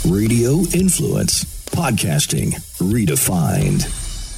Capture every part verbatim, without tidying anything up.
Radio Influence. Podcasting redefined.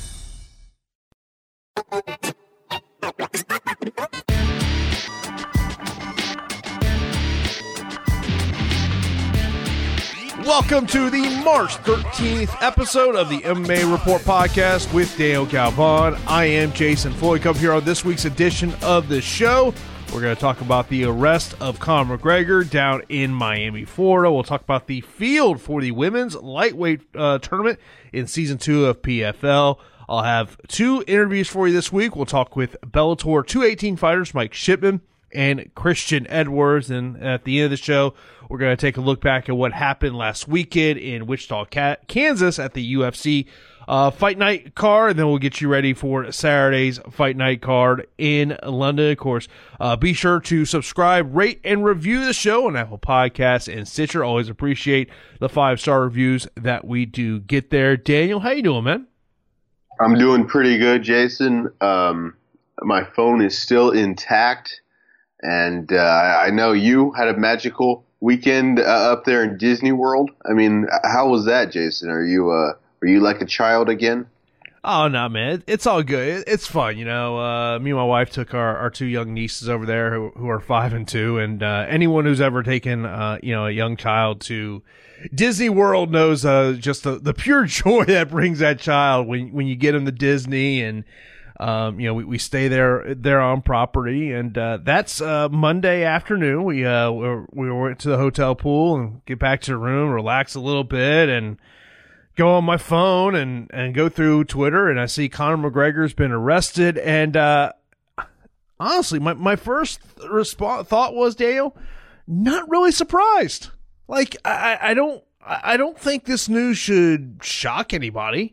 Welcome to the March thirteenth episode of the M M A Report podcast with Daniel Galvan. I am Jason Floyd. Come here on this week's edition of the show. We're going to talk about the arrest of Conor McGregor down in Miami, Florida. We'll talk about the field for the women's lightweight uh, tournament in season two of P F L. I'll have two interviews for you this week. We'll talk with Bellator two eighteen fighters Mike Shipman and Christian Edwards. And at the end of the show, we're going to take a look back at what happened last weekend in Wichita, Kansas at the U F C uh, Fight Night card, and then we'll get you ready for Saturday's Fight Night card in London. Of course, uh, be sure to subscribe, rate, and review the show on Apple Podcasts and Stitcher. Always appreciate the five-star reviews that we do get there. Daniel, how you doing, man? I'm doing pretty good, Jason. Um, my phone is still intact, and uh, I know you had a magical weekend uh, up there in Disney World. I mean, how was that, Jason? Are you uh, are you like a child again? Oh, no, man. It's all good. It's fun, you know. Uh, me and my wife took our, our two young nieces over there who, who are five and two, and uh, anyone who's ever taken, uh, you know, a young child to Disney World knows uh, just the, the pure joy that brings that child when when you get them to Disney. And Um, you know, we, we stay there, there on property, and, uh, that's, uh, Monday afternoon. We, uh, we, we went to the hotel pool and get back to the room, relax a little bit, and go on my phone and, and go through Twitter, and I see Conor McGregor's been arrested. And, uh, honestly, my, my first response thought was, Daniel, not really surprised. Like, I, I don't, I don't think this news should shock anybody.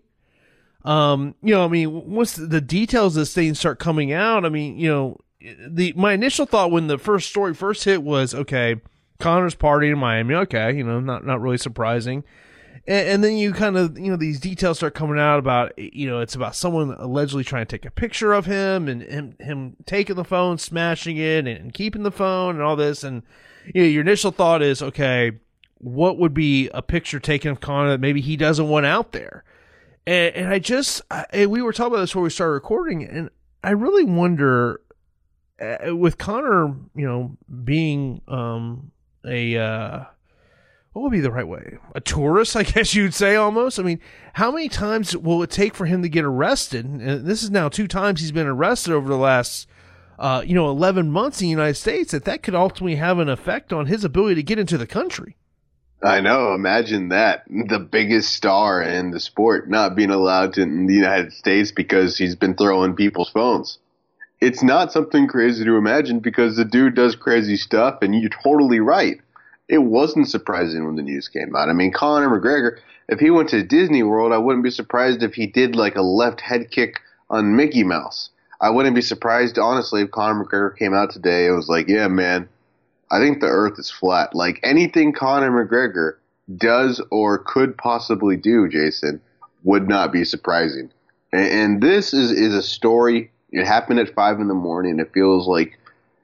Um, you know, I mean, once the details of this thing start coming out, I mean, you know, the my initial thought when the first story first hit was, okay, Conor's partying in Miami. Okay, you know, not not really surprising. And, and then you kind of, you know, these details start coming out about, you know, it's about someone allegedly trying to take a picture of him and him, him taking the phone, smashing it, and, and keeping the phone and all this. And, you know, your initial thought is, okay, what would be a picture taken of Conor that maybe he doesn't want out there? And, and I just, I, we were talking about this before we started recording, and I really wonder, uh, with Conor, you know, being um, a, uh, what would be the right way? A tourist, I guess you'd say almost. I mean, how many times will it take for him to get arrested? And this is now two times he's been arrested over the last, uh, you know, eleven months in the United States, that that could ultimately have an effect on his ability to get into the country. I know. Imagine that. The biggest star in the sport not being allowed to in the United States because he's been throwing people's phones. It's not something crazy to imagine because the dude does crazy stuff, and you're totally right. It wasn't surprising when the news came out. I mean, Conor McGregor, if he went to Disney World, I wouldn't be surprised if he did like a left head kick on Mickey Mouse. I wouldn't be surprised, honestly, if Conor McGregor came out today and was like, yeah, man, I think the earth is flat. Like, anything Conor McGregor does or could possibly do, Jason, would not be surprising. And, and this is, is a story. It happened at five in the morning. It feels like,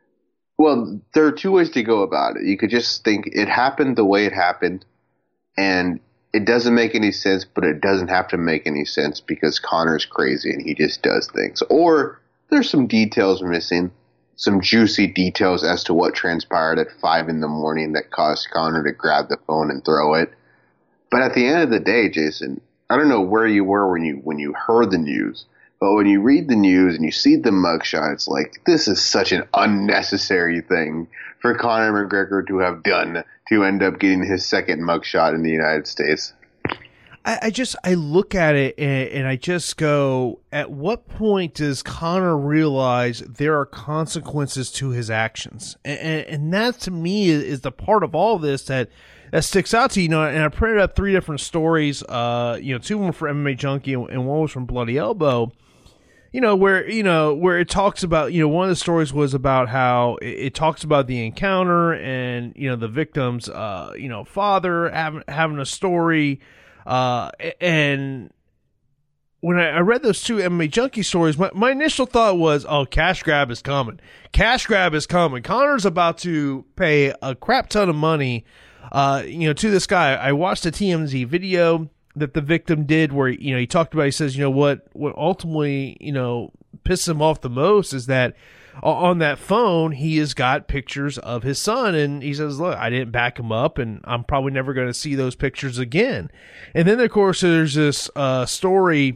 well, there are two ways to go about it. You could just think it happened the way it happened, and it doesn't make any sense, but it doesn't have to make any sense because Conor's crazy and he just does things. Or there's some details missing. Some juicy details as to what transpired at five in the morning that caused Conor to grab the phone and throw it. But at the end of the day, Jason, I don't know where you were when you when you heard the news, but when you read the news and you see the mugshot, it's like, this is such an unnecessary thing for Conor McGregor to have done to end up getting his second mugshot in the United States. I, I just, I look at it and, and I just go, at what point does Conor realize there are consequences to his actions? And, and, and that to me is, is the part of all this that, that sticks out to you. You know, and I printed up three different stories, uh, you know, two of them were for M M A Junkie and one was from Bloody Elbow. You know, where, you know, where it talks about, you know, one of the stories was about how it, it talks about the encounter and, you know, the victim's, uh, you know, father having, having a story. Uh, and when I, I read those two M M A Junkie stories, my, my initial thought was, oh, cash grab is coming. Cash grab is coming. Conor's about to pay a crap ton of money uh, you know, to this guy, I watched a T M Z video that the victim did where, you know, he talked about, he says, you know, what, what ultimately, you know, pisses him off the most is that on that phone, he has got pictures of his son, and he says, look, I didn't back him up, and I'm probably never going to see those pictures again. And then, of course, there's this uh, story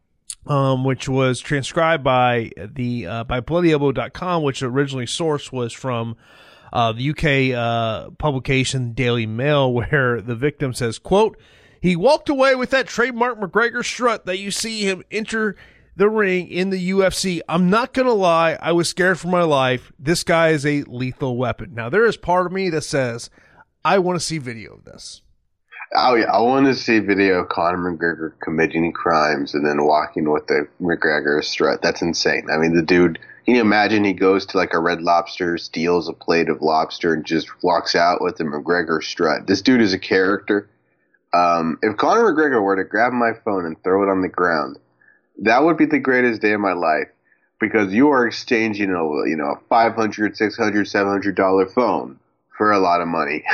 um, which was transcribed by the uh, by bloody elbow dot com, which originally source was from uh, the U K uh, publication Daily Mail, where the victim says, quote, he walked away with that trademark McGregor strut that you see him enter the ring in the U F C. I'm not going to lie. I was scared for my life. This guy is a lethal weapon. Now, there is part of me that says, I want to see video of this. Oh, yeah. I want to see video of Conor McGregor committing crimes and then walking with the McGregor strut. That's insane. I mean, the dude, can you imagine he goes to like a Red Lobster, steals a plate of lobster, and just walks out with the McGregor strut? This dude is a character. Um, if Conor McGregor were to grab my phone and throw it on the ground, that would be the greatest day of my life, because you are exchanging a, you know, a five hundred dollars, six hundred dollars, seven hundred dollars phone for a lot of money.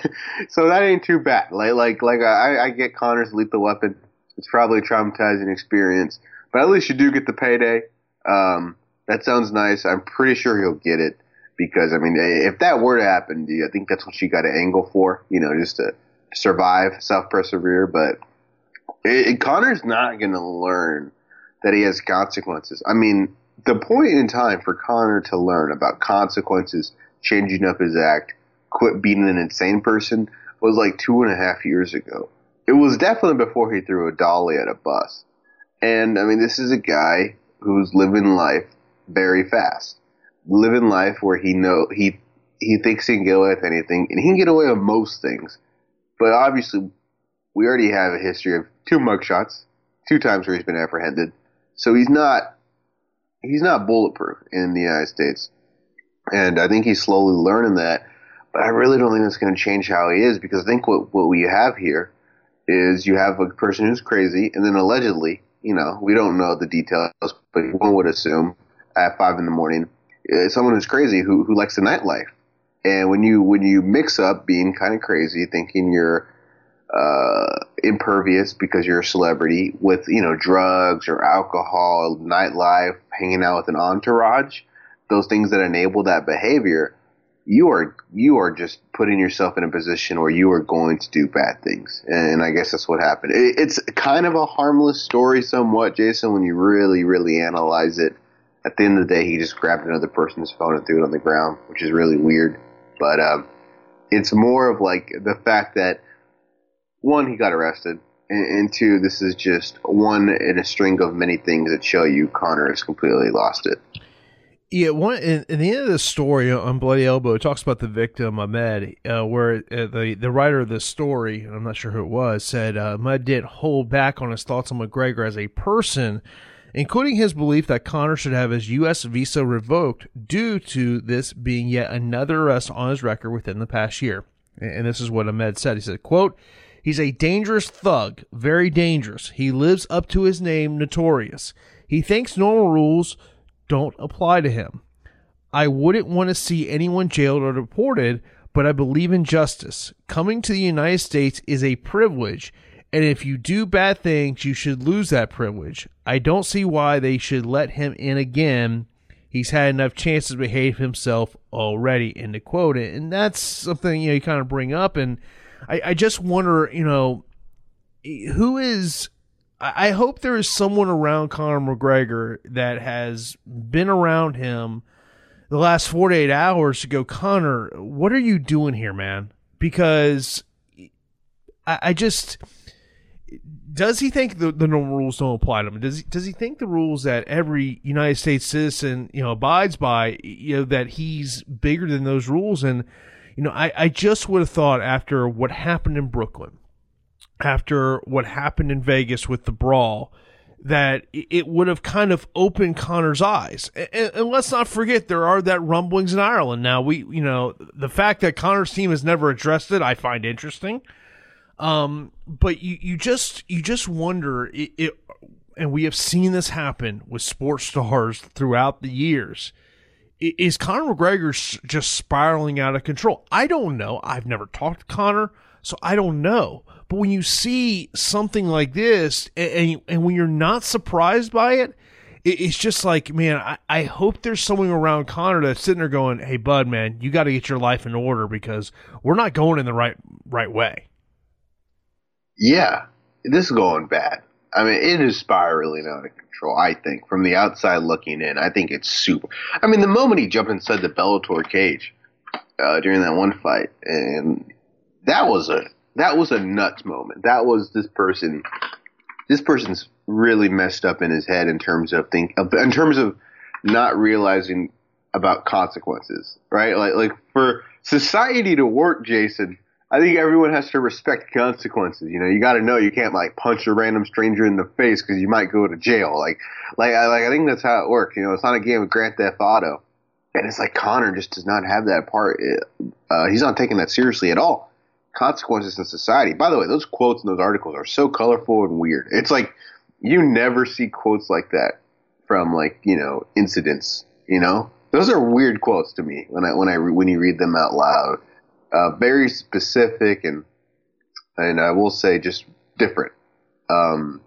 So that ain't too bad. Like, like, like I, I get Conor's lethal weapon. It's probably a traumatizing experience, but at least you do get the payday. Um, that sounds nice. I'm pretty sure he'll get it, because, I mean, if that were to happen to you, I think that's what you got to angle for, you know, just to survive, self-persevere. But it, it, Conor's not going to learn that he has consequences. I mean, the point in time for Conor to learn about consequences, changing up his act, quit being an insane person, was like two and a half years ago. It was definitely before he threw a dolly at a bus. And, I mean, this is a guy who's living life very fast. Living life where he know he he thinks he can get away with anything, and he can get away with most things. But obviously, we already have a history of two mugshots, two times where he's been apprehended. So he's not he's not bulletproof in the United States. And I think he's slowly learning that. But I really don't think that's going to change how he is, because I think what, what we have here is you have a person who's crazy, and then allegedly, you know, we don't know the details, but one would assume at five in the morning, uh, someone who's crazy who, who likes the nightlife. And when you when you mix up being kind of crazy, thinking you're uh, impervious because you're a celebrity, with, you know, drugs or alcohol, nightlife, hanging out with an entourage, those things that enable that behavior, you are you are just putting yourself in a position where you are going to do bad things. And I guess that's what happened. It, it's kind of a harmless story somewhat, Jason, when you really, really analyze it. At the end of the day, he just grabbed another person's phone and threw it on the ground, which is really weird. But um, it's more of like the fact that, one, he got arrested, and, and two, this is just one in a string of many things that show you Conor has completely lost it. Yeah, one in, in the end of the story on Bloody Elbow, it talks about the victim Ahmed, uh, where uh, the the writer of the story, and I'm not sure who it was, said uh, Ahmed didn't hold back on his thoughts on McGregor as a person, including his belief that Conor should have his U S visa revoked due to this being yet another arrest on his record within the past year. And this is what Ahmed said. He said, quote, he's a dangerous thug, very dangerous. He lives up to his name, Notorious. He thinks normal rules don't apply to him. I wouldn't want to see anyone jailed or deported, but I believe in justice. Coming to the United States is a privilege, and if you do bad things, you should lose that privilege. I don't see why they should let him in again. He's had enough chances to behave himself already, end of quote. And that's something, you know, you kind of bring up, and I, I just wonder, you know, who is... I hope there is someone around Conor McGregor that has been around him the last forty-eight hours to go, Conor, what are you doing here, man? Because I, I just, does he think the, the normal rules don't apply to him? Does he, does he think the rules that every United States citizen, you know, abides by, you know, that he's bigger than those rules? And, you know, I, I just would have thought after what happened in Brooklyn, after what happened in Vegas with the brawl, that it would have kind of opened Conor's eyes. And, and let's not forget, there are that rumblings in Ireland. Now, we, you know, the fact that Conor's team has never addressed it, I find interesting. Um, but you, you just, you just wonder it, it, and we have seen this happen with sports stars throughout the years. I- Is Conor McGregor s- just spiraling out of control? I don't know. I've never talked to Conor, so I don't know. But when you see something like this, and, and, and when you're not surprised by it, it it's just like, man, I, I hope there's someone around Conor that's sitting there going, hey, bud, man, you got to get your life in order because we're not going in the right right way. Yeah, this is going bad. I mean, it is spiraling out of control, I think, from the outside looking in. I think it's super. I mean, the moment he jumped inside the Bellator cage uh, during that one fight, and that was a that was a nuts moment. That was this person. This person's really messed up in his head in terms of think in terms of not realizing about consequences, right? Like like for society to work, Jason, I think everyone has to respect consequences. You know, you got to know you can't like punch a random stranger in the face because you might go to jail. Like, like I like I think that's how it works. You know, it's not a game of Grand Theft Auto, and it's like Conor just does not have that part. Uh, he's not taking that seriously at all. Consequences in society. By the way, those quotes in those articles are so colorful and weird. It's like you never see quotes like that from like you know incidents. You know, those are weird quotes to me when I when I when you read them out loud. Uh, very specific and and I will say just different. Um,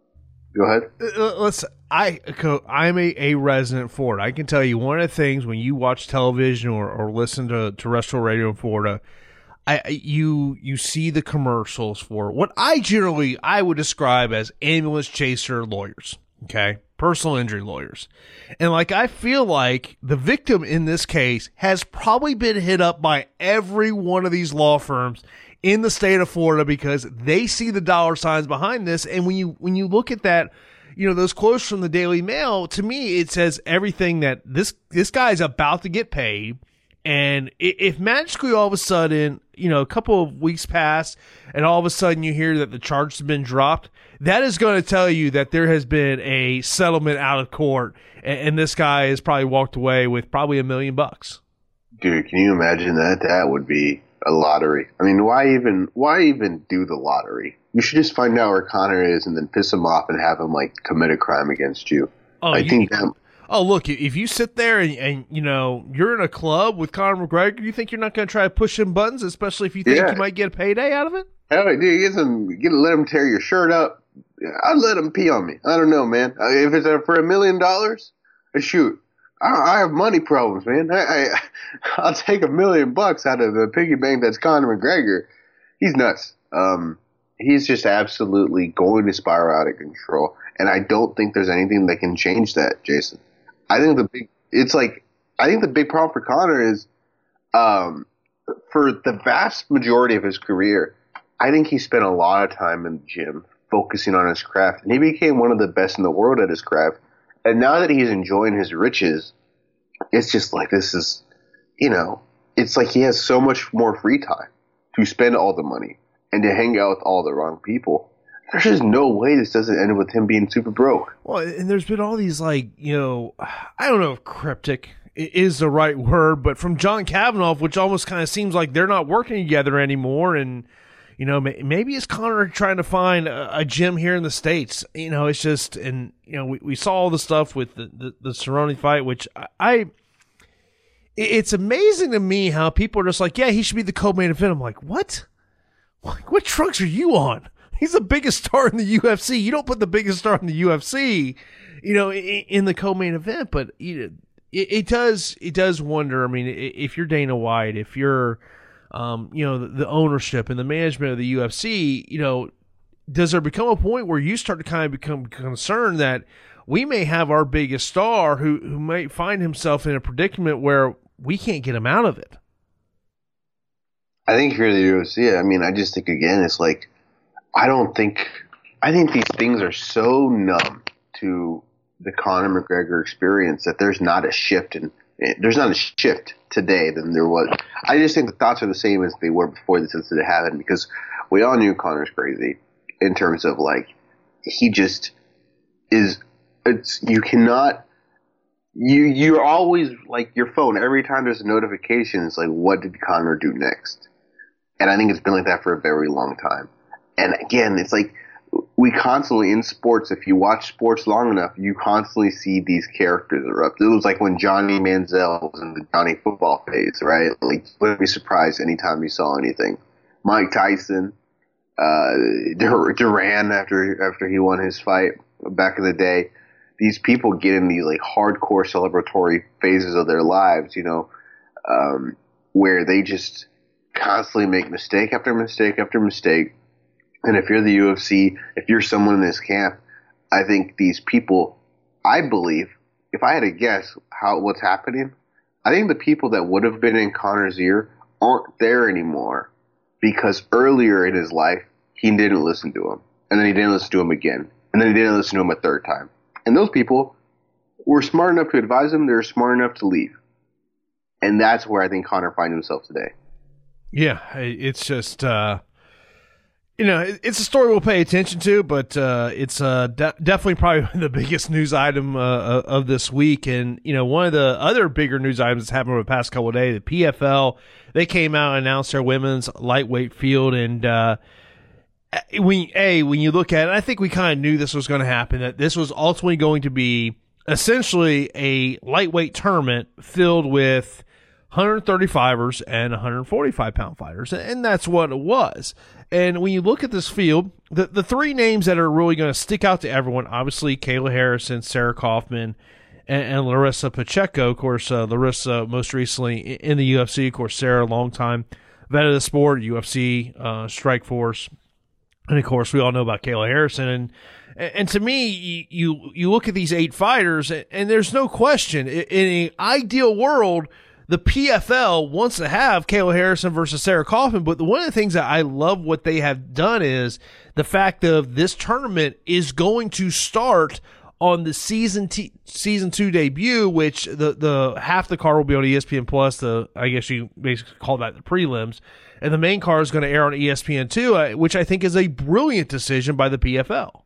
go ahead. Uh, Let's. I I'm a, a resident Florida. I can tell you one of the things when you watch television or, or listen to terrestrial radio in Florida, I you you see the commercials for what I generally I would describe as ambulance chaser lawyers. Okay. Personal injury lawyers. And like, I feel like the victim in this case has probably been hit up by every one of these law firms in the state of Florida because they see the dollar signs behind this. And when you, when you look at that, you know, those quotes from the Daily Mail, to me, it says everything that this, this guy's about to get paid. And if magically all of a sudden, you know, a couple of weeks pass and all of a sudden you hear that the charges have been dropped, that is going to tell you that there has been a settlement out of court and this guy has probably walked away with probably a million bucks. Dude, can you imagine that? That would be a lottery. I mean, why even why even do the lottery? You should just find out where Conor is and then piss him off and have him like commit a crime against you. Oh, I you, think that. Oh, look, if you sit there and, and, you know, you're in a club with Conor McGregor, you think you're not going to try to push him buttons, especially if you think Yeah. you might get a payday out of it? Hell, dude, get some, get let him tear your shirt up. I'd let him pee on me. I don't know, man. Uh, If it's uh, for a million dollars, uh, shoot. I, I have money problems, man. I, I, I'll take a million bucks out of the piggy bank that's Conor McGregor. He's nuts. Um, he's just absolutely going to spiral out of control. And I don't think there's anything that can change that, Jason. I think the big, it's like, I think the big problem for Conor is, um, for the vast majority of his career, I think he spent a lot of time in the gym focusing on his craft, and he became one of the best in the world at his craft. And now that he's enjoying his riches, it's just like, this is, you know, it's like he has so much more free time to spend all the money and to hang out with all the wrong people. There's just no way this doesn't end with him being super broke. Well, and there's been all these, like, you know, I don't know if cryptic is the right word, but from John Kavanaugh, which almost kind of seems like they're not working together anymore. And, you know, maybe it's Conor trying to find a, a gym here in the States. You know, it's just, and, you know, we, we saw all the stuff with the, the, the Cerrone fight, which I, I, it's amazing to me how people are just like, yeah, he should be the co-main event. I'm like, what? Like, what drugs are you on? He's the biggest star in the U F C. You don't put the biggest star in the U F C, you know, in, in the co-main event. But you know, it, it does it does wonder. I mean, if you're Dana White, if you're, um, you know, the, the ownership and the management of the U F C, you know, does there become a point where you start to kind of become concerned that we may have our biggest star who who might find himself in a predicament where we can't get him out of it? I think if you're the U F C, I mean, I just think again, it's like, I don't think – I think these things are so numb to the Conor McGregor experience that there's not a shift in – there's not a shift today than there was. I just think the thoughts are the same as they were before this incident happened because we all knew Conor's crazy in terms of, like, he just is – it's you cannot – you you're always – like, your phone, every time there's a notification, it's like, what did Conor do next? And I think it's been like that for a very long time. And again, it's like we constantly in sports, if you watch sports long enough, you constantly see these characters erupt. It was like when Johnny Manziel was in the Johnny football phase, right? Like, you wouldn't be surprised anytime you saw anything. Mike Tyson, uh, Dur- Duran after after he won his fight back in the day. These people get in these like hardcore celebratory phases of their lives, you know, um, where they just constantly make mistake after mistake after mistake. And if you're the U F C, if you're someone in this camp, I think these people, I believe, if I had to guess how what's happening, I think the people that would have been in Conor's ear aren't there anymore because earlier in his life, he didn't listen to him. And then he didn't listen to him again. And then he didn't listen to him a third time. And those people were smart enough to advise him. They were smart enough to leave. And that's where I think Conor finds himself today. Yeah, it's just, uh, you know, it's a story we'll pay attention to, but uh, it's uh, de- definitely probably the biggest news item uh, of this week. And, you know, one of the other bigger news items that's happened over the past couple of days, the P F L, they came out and announced their women's lightweight field. And, uh, when, A, when you look at it, I think we kind of knew this was going to happen, that this was ultimately going to be essentially a lightweight tournament filled with one thirty-fivers and one forty-five pound fighters, and that's what it was. And when you look at this field, the, the three names that are really going to stick out to everyone, obviously Kayla Harrison, Sarah Kaufman, and, and Larissa Pacheco. Of course, uh, Larissa most recently in the U F C. Of course, Sarah, longtime vet of the sport, U F C, uh, Strikeforce. And, of course, we all know about Kayla Harrison. And and to me, you you look at these eight fighters, and there's no question, in an ideal world, the P F L wants to have Kayla Harrison versus Sarah Kaufman. But one of the things that I love what they have done is the fact of this tournament is going to start on the season t- season two debut, which the, the half the card will be on E S P N Plus. The I guess you basically call that the prelims. And the main card is going to air on E S P N two, which I think is a brilliant decision by the P F L.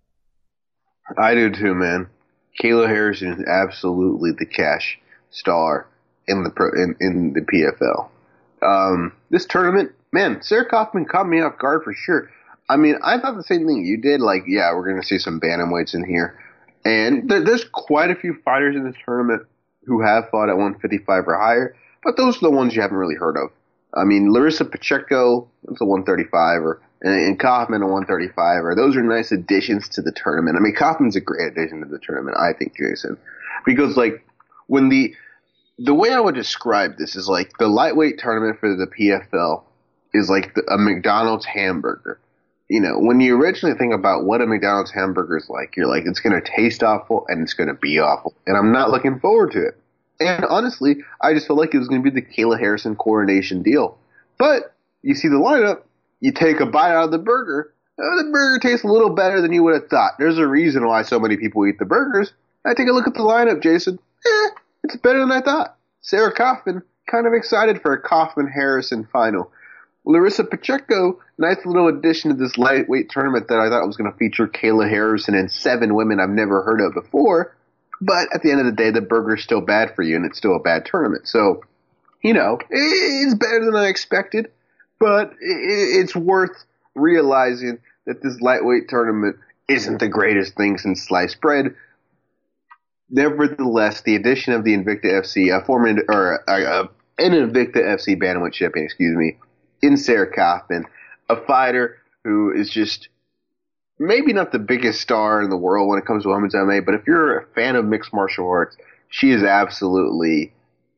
I do too, man. Kayla Harrison is absolutely the cash star in the pro, in, in the P F L. Um, this tournament, man, Sarah Kaufman caught me off guard for sure. I mean, I thought the same thing you did. Like, yeah, we're going to see some bantamweights in here. And there, there's quite a few fighters in this tournament who have fought at one fifty-five or higher, but those are the ones you haven't really heard of. I mean, Larissa Pacheco, that's a one thirty-five, or and, and Kaufman a one thirty-five, or those are nice additions to the tournament. I mean, Kaufman's a great addition to the tournament, I think, Jason, because like when the the way I would describe this is like the lightweight tournament for the P F L is like the, a McDonald's hamburger. You know, when you originally think about what a McDonald's hamburger is like, you're like, it's going to taste awful and it's going to be awful, and I'm not looking forward to it. And honestly, I just felt like it was going to be the Kayla Harrison coronation deal. But you see the lineup, you take a bite out of the burger, uh, the burger tastes a little better than you would have thought. There's a reason why so many people eat the burgers. I take a look at the lineup, Jason. Eh, it's better than I thought. Sarah Kaufman, kind of excited for a Kaufman-Harrison final. Larissa Pacheco, nice little addition to this lightweight tournament that I thought was going to feature Kayla Harrison and seven women I've never heard of before. But at the end of the day, the burger's still bad for you, and it's still a bad tournament. So, you know, it's better than I expected, but it's worth realizing that this lightweight tournament isn't the greatest thing since sliced bread. Nevertheless, the addition of the Invicta F C, a former or uh, an Invicta F C bantamweight champion, excuse me, in Sarah Kaufman, a fighter who is just maybe not the biggest star in the world when it comes to women's M M A, but if you're a fan of mixed martial arts, she is absolutely,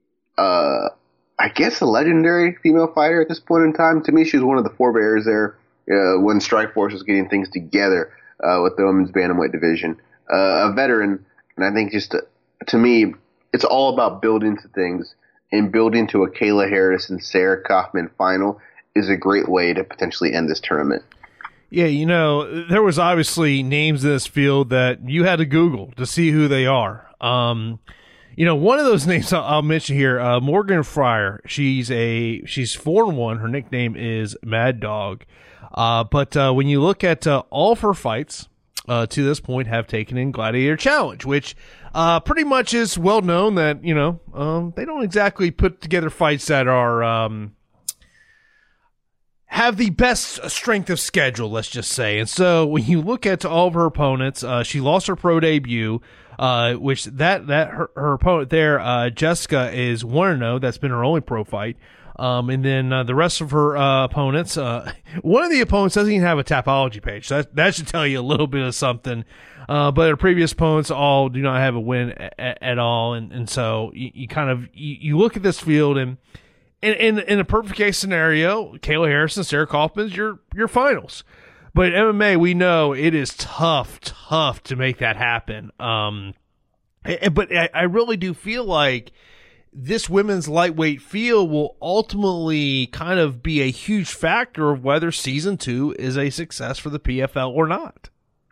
uh, I guess, a legendary female fighter at this point in time. To me, she was one of the forebears there uh, when Strikeforce was getting things together uh, with the women's bantamweight division. Uh, a veteran, and I think just to, to me, it's all about building to things, and building to a Kayla Harrison, Sarah Kaufman final is a great way to potentially end this tournament. Yeah, you know, there was obviously names in this field that you had to Google to see who they are. Um, you know, one of those names I'll, I'll mention here, uh, Morgan Fryer. She's a she's four and one. Her nickname is Mad Dog. Uh, but uh, when you look at uh, all of her fights uh, to this point, have taken in Gladiator Challenge, which uh, pretty much is well known that you know um, they don't exactly put together fights that are. Um, have the best strength of schedule, let's just say. And so when you look at all of her opponents, uh, she lost her pro debut, uh, which that, that her, her opponent there, uh, Jessica, is one and oh. That's been her only pro fight. Um, and then uh, the rest of her uh, opponents, uh, one of the opponents doesn't even have a Tapology page. So that, that should tell you a little bit of something. Uh, but her previous opponents all do not have a win a- at all. And, and so you, you kind of, you, you look at this field and, In, in in a perfect case scenario, Kayla Harrison, Sarah Kaufman's your your finals. But M M A, we know it is tough, tough to make that happen. Um, but I, I really do feel like this women's lightweight field will ultimately kind of be a huge factor of whether season two is a success for the P F L or not.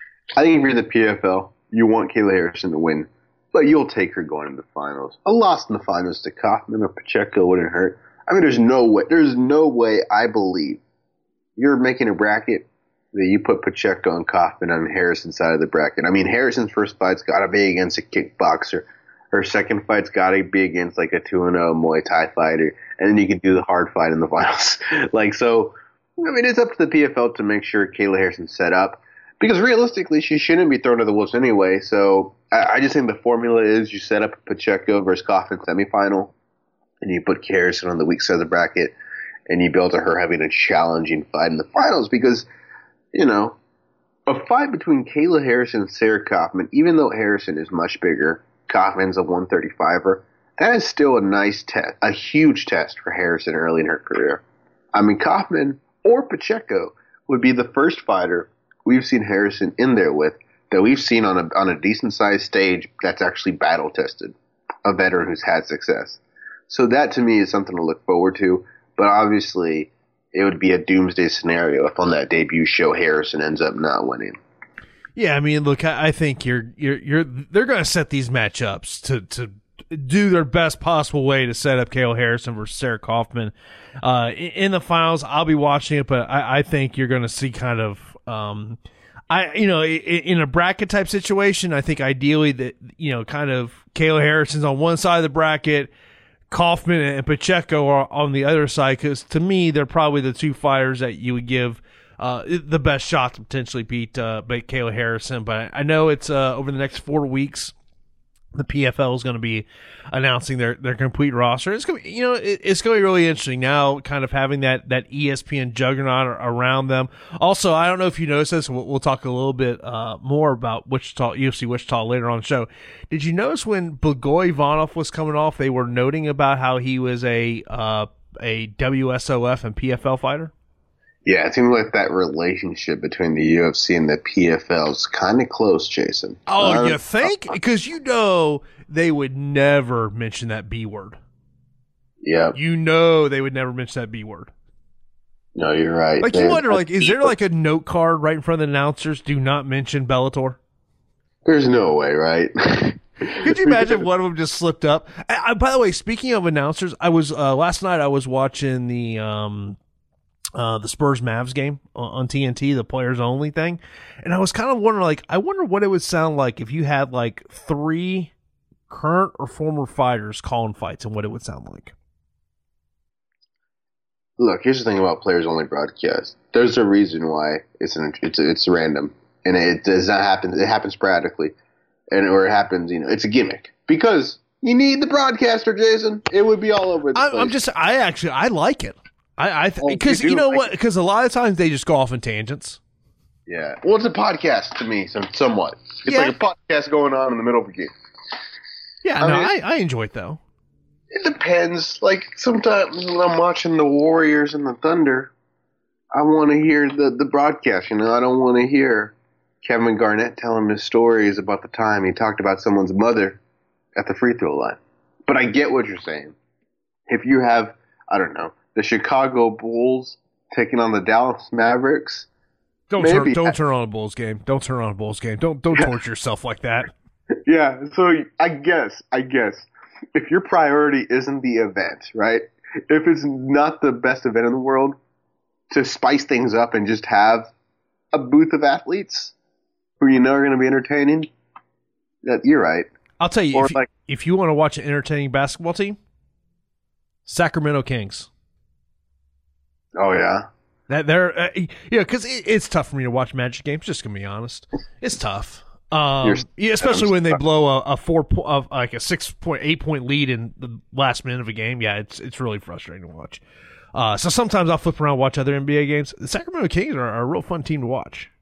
I think if you're the P F L, you want Kayla Harrison to win, but you'll take her going into the finals. A loss in the finals to Kaufman or Pacheco wouldn't hurt. I mean, there's no way. There's no way. I believe you're making a bracket that you put Pacheco and Kaufman on Harrison's side of the bracket. I mean, Harrison's first fight's got to be against a kickboxer. Her second fight's got to be against like a two and oh Muay Thai fighter, and then you can do the hard fight in the finals. like so, I mean, it's up to the P F L to make sure Kayla Harrison's set up because realistically, she shouldn't be thrown to the wolves anyway. So I, I just think the formula is you set up a Pacheco versus Kaufman semifinal. And you put Harrison on the weak side of the bracket, and you build to her having a challenging fight in the finals because, you know, a fight between Kayla Harrison and Sarah Kaufman, even though Harrison is much bigger, Kaufman's a one thirty-fiver, that is still a nice test, a huge test for Harrison early in her career. I mean, Kaufman or Pacheco would be the first fighter we've seen Harrison in there with that we've seen on a on a decent-sized stage that's actually battle-tested, a veteran who's had success. So that to me is something to look forward to, but obviously it would be a doomsday scenario if on that debut show Harrison ends up not winning. Yeah, I mean, look, I think you're you're you're they're going to set these matchups to to do their best possible way to set up Kayla Harrison versus Sarah Kaufman uh, in the finals. I'll be watching it, but I, I think you're going to see kind of. Um, I, you know, in a bracket type situation, I think ideally that, you know, kind of Kayla Harrison's on one side of the bracket, Kaufman and Pacheco are on the other side, because to me, they're probably the two fighters that you would give uh, the best shot to potentially beat, uh, beat Kayla Harrison. But I know it's uh, over the next four weeks, the P F L is going to be announcing their, their complete roster. It's going to be, you know, it, it's going to be really interesting now, kind of having that, that E S P N juggernaut around them. Also, I don't know if you noticed this. We'll, we'll talk a little bit uh, more about Wichita, U F C Wichita later on the show. Did you notice when Blagoy Ivanov was coming off, they were noting about how he was a uh, a W S O F and P F L fighter? Yeah, it seems like that relationship between the U F C and the P F L is kind of close, Jason. Oh, uh, you think? Because you know they would never mention that B word. Yeah. You know they would never mention that B word. No, you're right. Like, they, you wonder, like, is there like a note card right in front of the announcers? Do not mention Bellator. There's no way, right? Could you imagine if one of them just slipped up? I, I, by the way, speaking of announcers, I was uh, last night I was watching the um, uh, the Spurs Mavs game on, on T N T, the players only thing, and I was kind of wondering, like, I wonder what it would sound like if you had like three current or former fighters calling fights, and what it would sound like. Look, here's the thing about players only broadcast. There's a reason why it's an, it's it's random, and it does not happen. It happens sporadically, and or it happens, you know, it's a gimmick because you need the broadcaster, Jason. It would be all over the I, place. I'm just, I actually, I like it. I, I, because oh, you, you know like what? Because a lot of times they just go off in tangents. Yeah, well, it's a podcast to me, some, somewhat. It's Yeah. like a podcast going on in the middle of a game. Yeah, I no, mean, I, I enjoy it though. It depends. Like, sometimes when I'm watching the Warriors and the Thunder, I want to hear the, the broadcast, you know? I don't want to hear Kevin Garnett telling his stories about the time he talked about someone's mother at the free throw line. But I get what you're saying. If you have, I don't know, the Chicago Bulls taking on the Dallas Mavericks, Don't maybe. turn, don't turn on a Bulls game. Don't turn on a Bulls game. Don't don't torture yourself like that. Yeah, so I guess, I guess, if your priority isn't the event, right? If it's not the best event in the world, to spice things up and just have a booth of athletes who you know are going to be entertaining, that you're right. I'll tell you, Or if, like- if you want to watch an entertaining basketball team, Sacramento Kings. Oh, yeah? That they're, uh, you know, because it, it's tough for me to watch Magic games. Just gonna be honest, it's tough. Um, yeah, especially when they blow a, a four, po- uh, like a six point eight point lead in the last minute of a game. Yeah, it's it's really frustrating to watch. Uh, so sometimes I'll flip around and watch other N B A games. The Sacramento Kings are, are a real fun team to watch.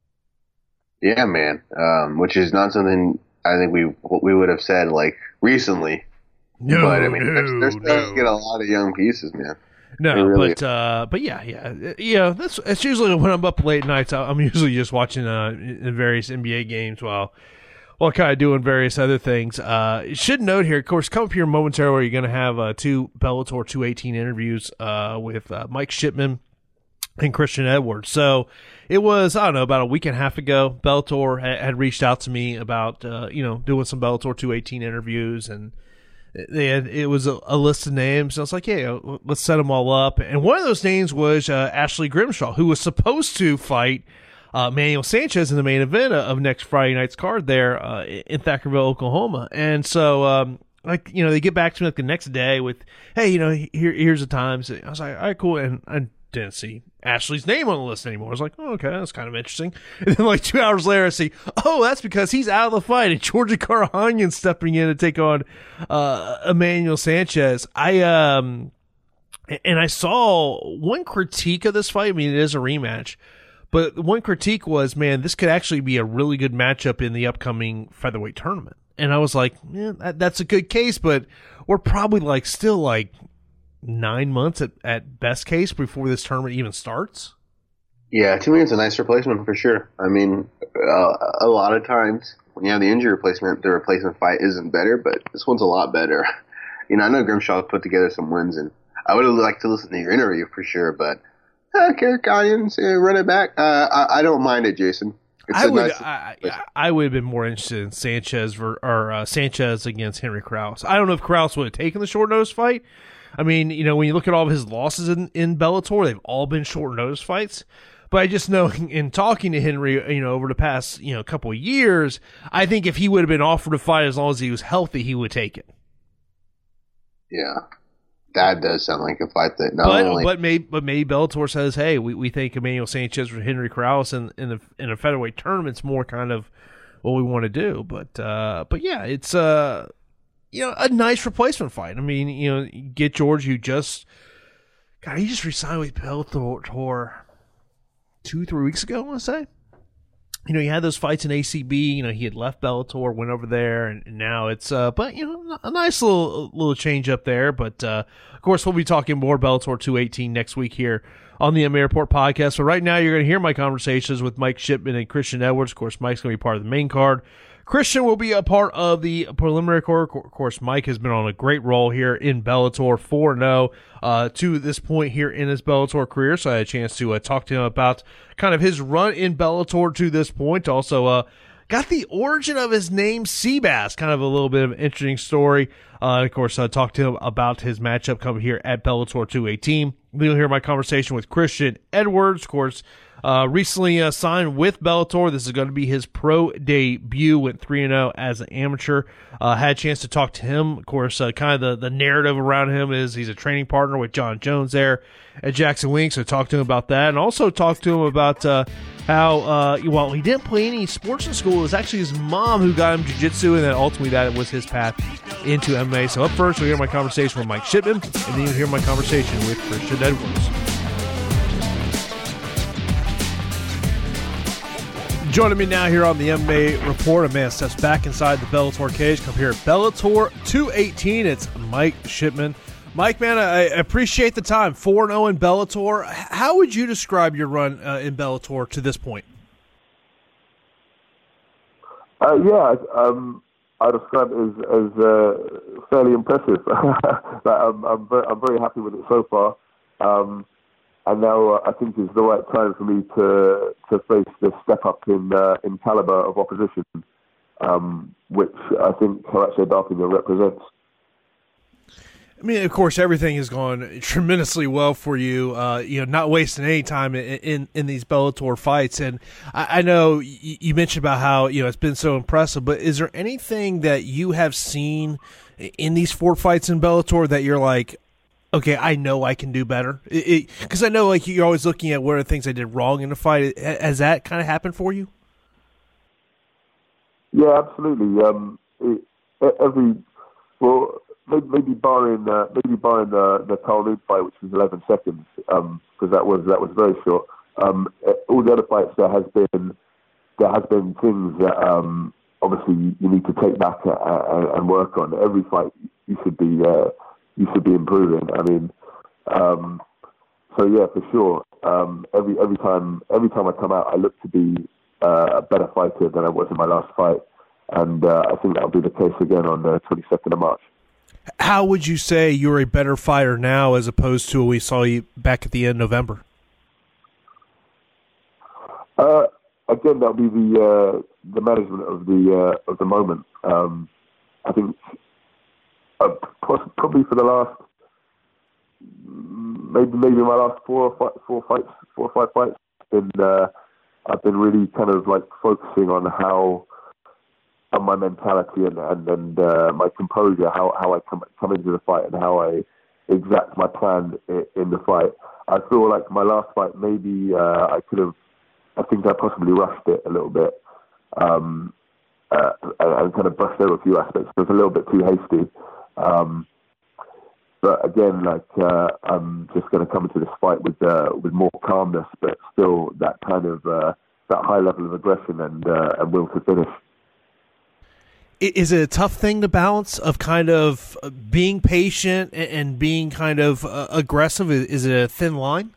Yeah, man. Um, which is not something I think we we would have said like recently. No, but I mean, no, they're, they're starting no. to get a lot of young pieces, man. No, really but uh, but yeah, yeah, yeah. That's it's usually when I'm up late nights. I'm usually just watching uh in various N B A games while while kind of doing various other things. Uh, should note here, of course, come up here momentarily. You're going to have uh, two Bellator two eighteen interviews uh with uh, Mike Shipman and Christian Edwards. So it was, I don't know, about a week and a half ago. Bellator had, had reached out to me about uh, you know doing some Bellator two eighteen interviews, and they had, it was a, a list of names. I was like, yeah, let's set them all up. And one of those names was uh, Ashley Grimshaw, who was supposed to fight uh, Manuel Sanchez in the main event of next Friday night's card there uh, in Thackerville, Oklahoma. And so, um, like, you know, they get back to me like the next day with, hey, you know, here, here's the times. I was like, all right, cool. And I didn't see Ashley's name on the list anymore. I was like, oh, okay, that's kind of interesting. And then like two hours later, I see, oh, that's because he's out of the fight, and Georgia Karahanyan stepping in to take on uh, Emmanuel Sanchez. I um, and I saw one critique of this fight. I mean, it is a rematch, but one critique was, man, this could actually be a really good matchup in the upcoming featherweight tournament. And I was like, yeah, that, that's a good case, but we're probably like still like nine months at, at best case before this tournament even starts. Yeah, to me, it's a nice replacement for sure. I mean, uh, a lot of times when you have the injury replacement, the replacement fight isn't better, but this one's a lot better. You know, I know Grimshaw put together some wins, and I would have liked to listen to your interview for sure, but uh, Karahanyan, uh, run it back. Uh, I, I don't mind it, Jason. It's I would, nice I, I would have been more interested in Sanchez ver, or uh, Sanchez against Henry Krause. I don't know if Krause would have taken the short notice fight. I mean, you know, when you look at all of his losses in, in Bellator, they've all been short notice fights. But I just know in talking to Henry, you know, over the past, you know, couple of years, I think if he would have been offered a fight as long as he was healthy, he would take it. Yeah. That does sound like a fight that not but, only... But maybe, but maybe Bellator says, hey, we, we think Emmanuel Sanchez or Henry Krause in, in, the, in a featherweight tournament's more kind of what we want to do. But, uh, but yeah, it's... Uh, You know, a nice replacement fight. I mean, you know, you get George, who just, God, he just resigned with Bellator two, three weeks ago, I want to say. You know, he had those fights in A C B. You know, he had left Bellator, went over there, and, and now it's, uh, but, you know, a nice little little change up there. But, uh, of course, we'll be talking more Bellator two eighteen next week here on the M A Report podcast. So right now, you're going to hear my conversations with Mike Shipman and Christian Edwards. Of course, Mike's going to be part of the main card. Christian will be a part of the preliminary card. Of course, Mike has been on a great roll here in Bellator, four and oh uh, to this point here in his Bellator career. So I had a chance to uh, talk to him about kind of his run in Bellator to this point. Also, uh, got the origin of his name, Seabass, kind of a little bit of an interesting story. Uh, of course, I talked to him about his matchup coming here at Bellator two eighteen. Then you'll hear my conversation with Christian Edwards, of course. Uh, recently uh, signed with Bellator. This is going to be his pro debut. Went three and oh as an amateur. Uh, had a chance to talk to him. Of course, uh, kind of the, the narrative around him is he's a training partner with John Jones there at Jackson Wink. So talked to him about that, and also talked to him about uh, how uh, while he didn't play any sports in school, it was actually his mom who got him jiu-jitsu, and then ultimately that was his path into M M A. So up first, we'll hear my conversation with Mike Shipman, and then you'll hear my conversation with Christian Edwards. Joining me now here on the M M A Report, a man steps back inside the Bellator cage. Come here at Bellator two eighteen. It's Mike Shipman. Mike, man, I appreciate the time. four and oh in Bellator. How would you describe your run uh, in Bellator to this point? Uh, yeah, um, I describe it as, as uh, fairly impressive. I'm, I'm, very, I'm very happy with it so far. Um, And now uh, I think it's the right time for me to to face this step up in uh, in caliber of opposition, um, which I think Horacio Darpinger represents. I mean, of course, everything has gone tremendously well for you. Uh, you know, not wasting any time in in, in these Bellator fights. And I, I know you, you mentioned about how you know it's been so impressive. But is there anything that you have seen in these four fights in Bellator that you're like, okay, I know I can do better? Because I know like you're always looking at what are the things I did wrong in the fight. Has that kind of happened for you? Yeah, absolutely. Um, it, every well, maybe, maybe barring uh, maybe barring the the Carl Nude fight, which was eleven seconds, because um, that was that was very short. Um, all the other fights, there has been there has been things that um, obviously you, you need to take back and, and work on. Every fight you should be uh, you should be improving. I mean, um, so yeah, for sure. Um, every every time every time I come out, I look to be Uh, a better fighter than I was in my last fight, and uh, I think that'll be the case again on the twenty-second of March. How would you say you're a better fighter now as opposed to when we saw you back at the end of November? Uh, again, that'll be the uh, the management of the uh, of the moment. Um, I think uh, probably for the last maybe maybe my last four or five, four fights, four or five fights, been. Uh, I've been really kind of like focusing on how, on my mentality and and, and uh, my composure, how, how I come come into the fight and how I exact my plan in, in the fight. I feel like my last fight, maybe uh, I could have, I think I possibly rushed it a little bit um, uh, and, and kind of brushed over a few aspects. It was a little bit too hasty. Um, But again, like uh, I'm just going to come into this fight with uh, with more calmness, but still that kind of uh, that high level of aggression and uh, and will to finish. Is it a tough thing to balance of kind of being patient and being kind of uh, aggressive? Is it a thin line?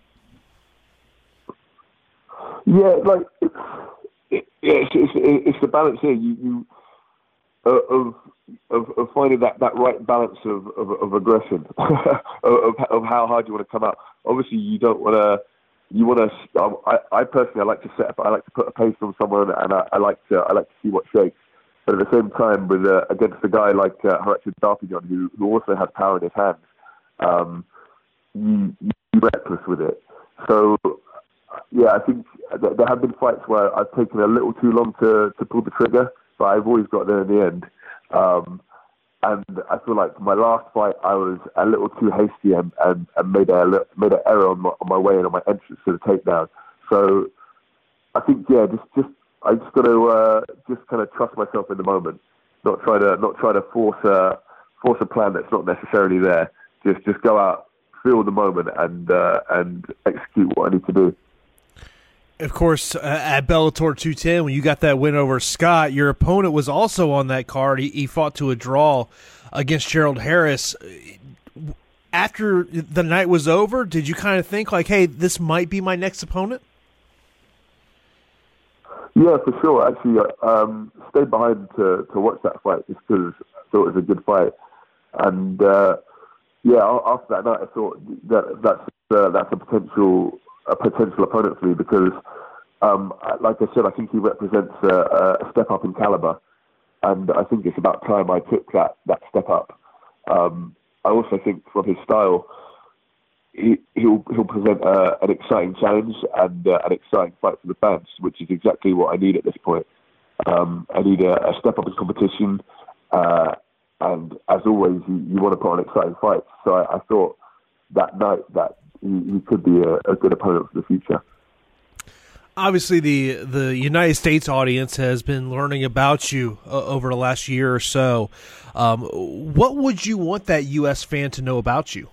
Yeah, like it's it, it's, it's, it's the balance here. You, you uh, of. Of, of finding that, that right balance of, of, of aggression, of, of how hard you want to come out. Obviously, you don't want to. You want to. I, I personally, I like to set up. I like to put a pace on someone, and I, I like to. I like to see what shakes. But at the same time, with uh, against a guy like uh, Horacio Darpigon, who who also has power in his hands, um, you you reckless with it. So yeah, I think there have been fights where I've taken a little too long to to pull the trigger, but I've always got there in the end. Um, and I feel like my last fight, I was a little too hasty and, and, and made a made an error on my, on my way in on my entrance to the takedown. So I think yeah, just just I just got to uh, just kind of trust myself in the moment, not try to not try to force a force a plan that's not necessarily there. Just just go out, feel the moment, and uh, and execute what I need to do. Of course, uh, at Bellator two ten, when you got that win over Scott, your opponent was also on that card. He, he fought to a draw against Gerald Harris. After the night was over, did you kind of think like, hey, this might be my next opponent? Yeah, for sure. Actually, um, stayed behind to, to watch that fight just because I thought it was a good fight. And, uh, yeah, after that night, I thought that that's, uh, that's a potential... a potential opponent for me because, um, like I said, I think he represents a, a step up in caliber, and I think it's about time I took that, that step up. Um, I also think from his style, he, he'll he'll present uh, an exciting challenge and uh, an exciting fight for the fans, which is exactly what I need at this point. Um, I need a, a step up in competition, uh, and as always, you, you want to put on exciting fights. So I, I thought that night that He, he could be a, a good opponent for the future. Obviously, the the United States audience has been learning about you uh, over the last year or so. Um, what would you want that U S fan to know about you?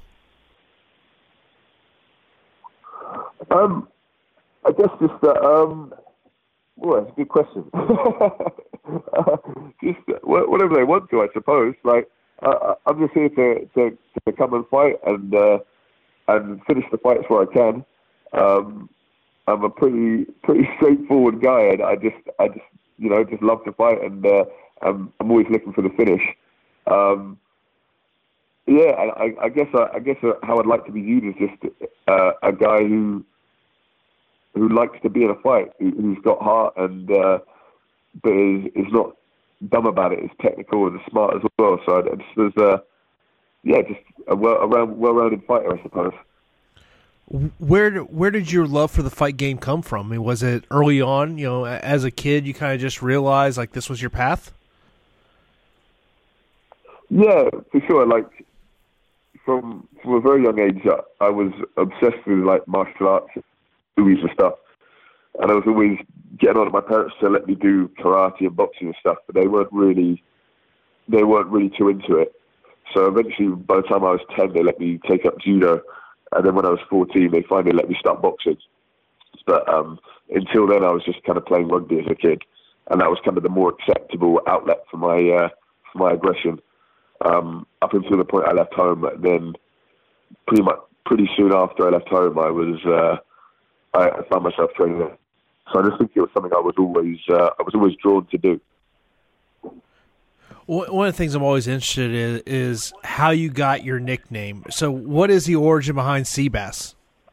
Um, I guess just that. Um, well, that's a good question. uh, just whatever they want to, I suppose. Like uh, I'm just here to, to to come and fight and. Uh, and finish the fights where I can. Um, I'm a pretty pretty straightforward guy, and I just I just you know just love to fight, and uh, I'm I'm always looking for the finish. Um, yeah, I, I guess I, I guess how I'd like to be viewed is just uh, a guy who who likes to be in a fight, who, who's got heart, and uh, but is is not dumb about it. Is technical and smart as well. So I just there's a Yeah, just a well, a well-rounded fighter, I suppose. Where where did your love for the fight game come from? I mean, was it early on? You know, as a kid, you kind of just realized like this was your path. Yeah, for sure. Like from from a very young age, I, I was obsessed with like martial arts, movies and stuff, and I was always getting on at my parents to let me do karate and boxing and stuff, but they weren't really they weren't really too into it. So eventually, by the time I was ten, they let me take up judo, and then when I was fourteen, they finally let me start boxing. But um, until then, I was just kind of playing rugby as a kid, and that was kind of the more acceptable outlet for my uh, for my aggression. Um, up until the point I left home, then pretty much pretty soon after I left home, I was uh, I, I found myself training there. So I just think it was something I was always uh, I was always drawn to do. One of the things I'm always interested in is how you got your nickname. So, what is the origin behind Seabass?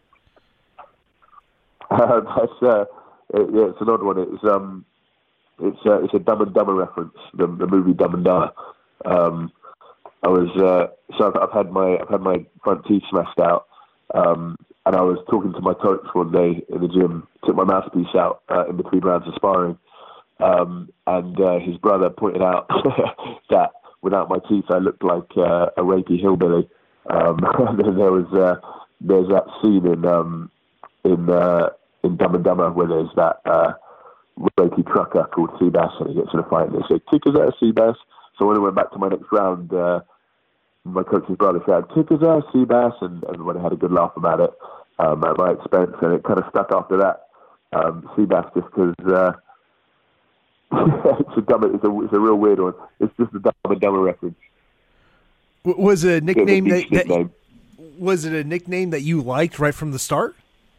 Uh, that's uh, it, yeah, it's an odd one. It's um, it's uh, it's a Dumb and Dumber reference, the the movie Dumb and Dumber. Um, I was uh, so I've, I've had my I've had my front teeth smashed out, um, and I was talking to my coach one day in the gym. Took my mouthpiece out uh, in between rounds of sparring, um, and uh, his brother pointed out that without my teeth I looked like uh, a rapey hillbilly. Um, and then there was uh, there's that scene in um, in uh, in Dumb and Dumber where there's that uh, rapey trucker called Seabass, and he gets in a fight and they say, "Kick his ass, Seabass." So when I went back to my next round, uh, my coach's brother said, "Kick his ass, Seabass," and everybody had a good laugh about it um, at my expense, and it kind of stuck after that. Um, Seabass, just because uh, it's a dumb, it's a, it's a real weird one. It's just a Dumb and Dumber reference. Was it a nickname yeah, that, that nickname. was it a nickname that you liked right from the start?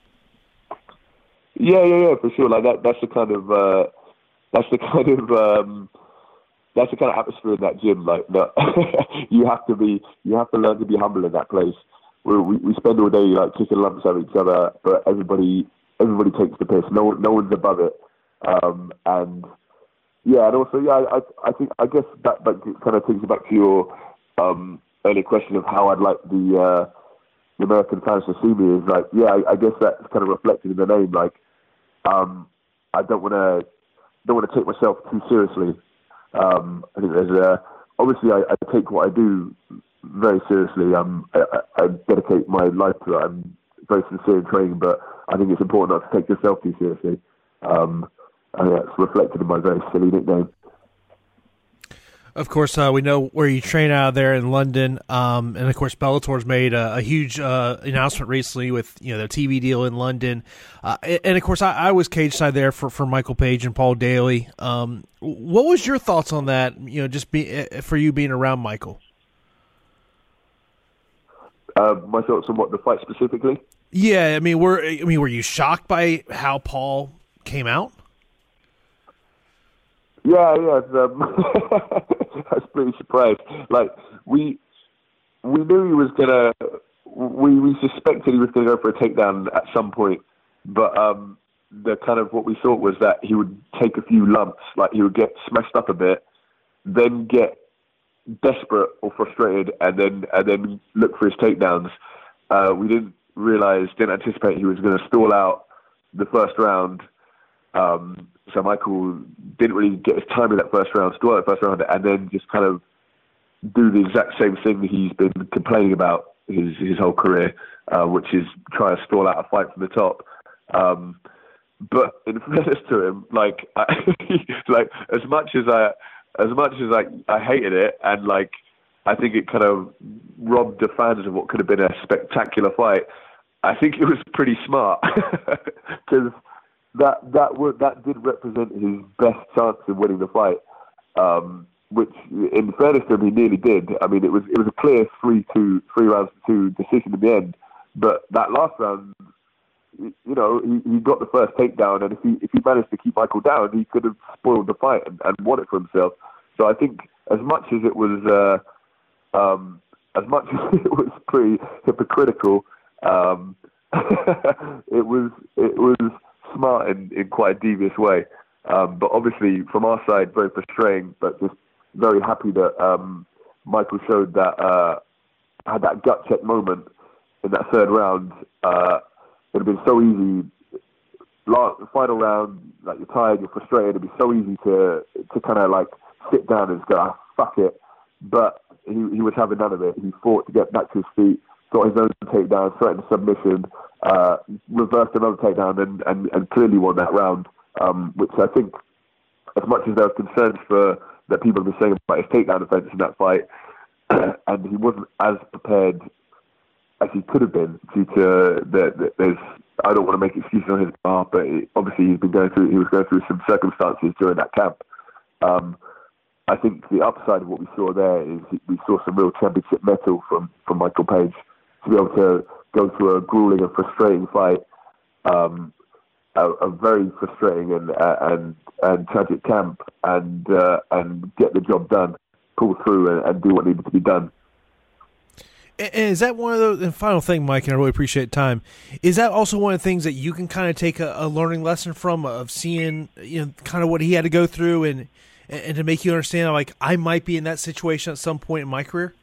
Yeah, yeah, yeah, for sure. Like that. That's the kind of uh, that's the kind of um, that's the kind of atmosphere in that gym. Like, no, you have to be, you have to learn to be humble in that place. Where we we spend all day like kicking lumps at each other, but everybody everybody takes the piss. No no one's above it. Um, and yeah, and also yeah, I I think I guess that that kind of takes you back to your um, earlier question of how I'd like the uh, the American fans to see me. Is like yeah, I, I guess that's kind of reflected in the name. Like um, I don't want to don't want to take myself too seriously. Um, I think there's a, obviously I, I take what I do very seriously. Um, I, I dedicate my life to it. I'm very sincere in training, but I think it's important not to take yourself too seriously. Um, I think that's reflected in my very silly nickname. Of course, uh, we know where you train out of there in London, um, and of course, Bellator's made a, a huge uh, announcement recently with you know their T V deal in London, uh, and, and of course, I, I was cage side there for, for Michael Page and Paul Daly. Um, what was your thoughts on that? You know, just be for you being around Michael. Uh, my thoughts on what the fight specifically? Yeah, I mean, were I mean, were you shocked by how Paul came out? Yeah, yeah, um, I was pretty surprised. Like we, we knew he was gonna. We we suspected he was gonna go for a takedown at some point, but um, the kind of what we thought was that he would take a few lumps, like he would get smashed up a bit, then get desperate or frustrated, and then and then look for his takedowns. Uh, we didn't realize, didn't anticipate he was going to stall out the first round. Um, so Michael didn't really get his time in that first round, stall out the first round, and then just kind of do the exact same thing that he's been complaining about his his whole career, uh, which is try to stall out a fight from the top. Um, but in fairness to him, like, I, like as much as I, as much as I, I hated it, and like, I think it kind of robbed the fans of what could have been a spectacular fight. I think it was pretty smart because. That that would that did represent his best chance of winning the fight, um, which, in fairness to him, he nearly did. I mean, it was it was a clear three two three rounds to two decision in the end. But that last round, you know, he, he got the first takedown, and if he if he managed to keep Michael down, he could have spoiled the fight and, and won it for himself. So I think as much as it was uh, um, as much as it was pretty hypocritical, um, it was it was. smart in, in quite a devious way, um, but obviously from our side very frustrating, but just very happy that um, Michael showed that uh, had that gut check moment in that third round. Uh, it would have been so easy. Last, the final round, like you're tired, you're frustrated. It'd be so easy to to kind of like sit down and just go, ah, fuck it. But he, he was having none of it. He fought to get back to his feet, got his own takedown, threatened submission, uh, reversed another takedown, and, and, and clearly won that round, um, which I think, as much as there were concerns for that people have been saying about his takedown defense in that fight, and he wasn't as prepared as he could have been due to the, the there's I don't want to make excuses on his behalf, but it, obviously he's been going through he was going through some circumstances during that camp. Um, I think the upside of what we saw there is we saw some real championship mettle from, from Michael Page to be able to go through a grueling and frustrating fight, um, a, a very frustrating and uh, and and tragic camp, and uh, and get the job done, pull through and, and do what needed to be done. And is that one of those, and final thing, Mike, and I really appreciate time, is that also one of the things that you can kind of take a, a learning lesson from, of seeing, you know, kind of what he had to go through, and and to make you understand, like, I might be in that situation at some point in my career?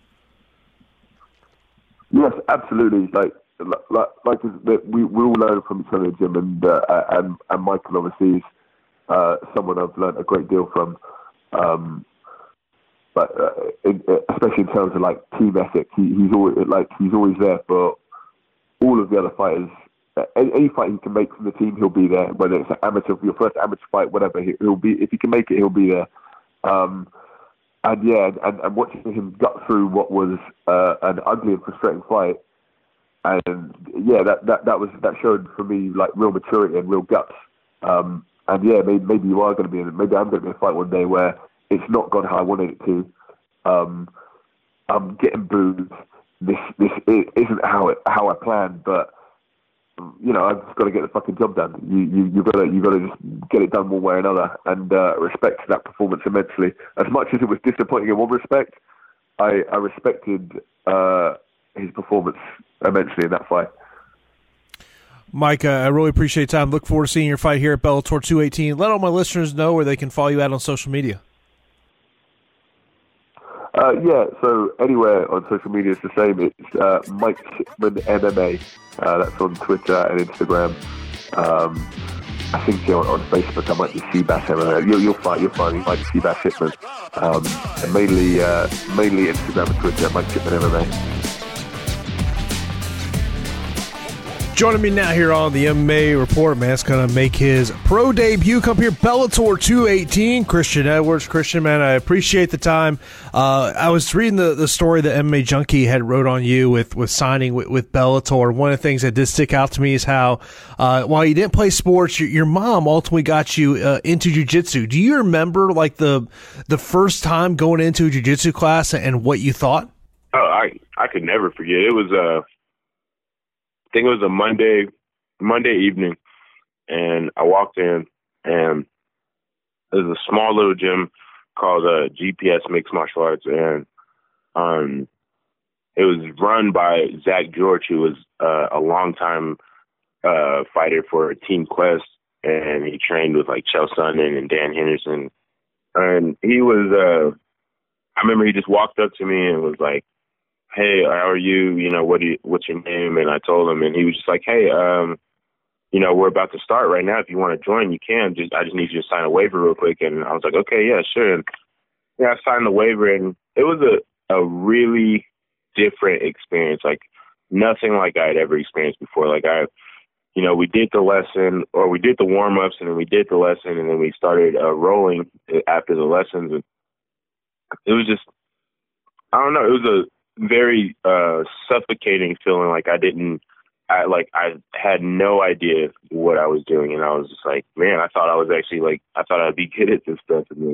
Yes, absolutely. Like, like, like we we all learn from each other, Jim, and uh, and and Michael obviously is uh, someone I've learned a great deal from. Um, But uh, in, especially in terms of like team ethic, he, he's always like he's always there for all of the other fighters. Uh, any, any fight he can make from the team, he'll be there. Whether it's an amateur, your first amateur fight, whatever, he, he'll be. If he can make it, he'll be there. Um, and yeah, and, and watching him gut through what was uh, an ugly and frustrating fight, and yeah, that, that, that was that showed for me like real maturity and real guts. Um, and yeah, maybe, maybe you are going to be in. Maybe I'm going to be in a fight one day where it's not gone how I wanted it to. Um, I'm getting booed. This this isn't how it how I planned, but you know I've just got to get the fucking job done. You you you got to you got to just get it done one way or another, and uh, respect that performance immensely. As much as it was disappointing in one respect, I I respected uh, his performance immensely in that fight. Mike, uh, I really appreciate your time. Look forward to seeing your fight here at Bellator two eighteen. Let all my listeners know where they can follow you out on social media. Uh, yeah, so anywhere on social media it's the same. It's uh, Mike Shipman M M A. Uh, that's on Twitter and Instagram. Um, I think you know, on Facebook I might be Seabass M M A. You'll, you'll find you'll find me, Mike Seabass Shipman. Um, and mainly uh, mainly Instagram and Twitter, Mike Shipman M M A. Joining me now here on the M M A Report, man, it's going to make his pro debut. Come here, Bellator two eighteen, Christian Edwards. Christian, man, I appreciate the time. Uh, I was reading the, the story that M M A Junkie had wrote on you with, with signing with, with Bellator. One of the things that did stick out to me is how, uh, while you didn't play sports, your, your mom ultimately got you uh, into jiu-jitsu. Do you remember, like, the the first time going into a jiu-jitsu class and what you thought? Oh, I, I could never forget. It was a... Uh... I think it was a Monday, Monday evening, and I walked in, and there's a small little gym called uh, G P S Mixed Martial Arts, and um, it was run by Zach George, who was uh, a longtime uh, fighter for Team Quest, and he trained with like Chael Sonnen and Dan Henderson, and he was. Uh, I remember he just walked up to me and was like, "Hey, how are you? You know, what do you, what's your name?" And I told him, and he was just like, "Hey, um, you know, we're about to start right now. If you want to join, you can. Just, I just need you to sign a waiver real quick." And I was like, "Okay, yeah, sure." And yeah, I signed the waiver, and it was a, a really different experience, like nothing like I had ever experienced before. Like I, you know, we did the lesson, or we did the warm ups, and then we did the lesson, and then we started uh, rolling after the lessons, and it was just, I don't know, it was a very uh, suffocating feeling. Like I didn't, I like I had no idea what I was doing, and I was just like, man, I thought I was actually like, I thought I'd be good at this stuff, and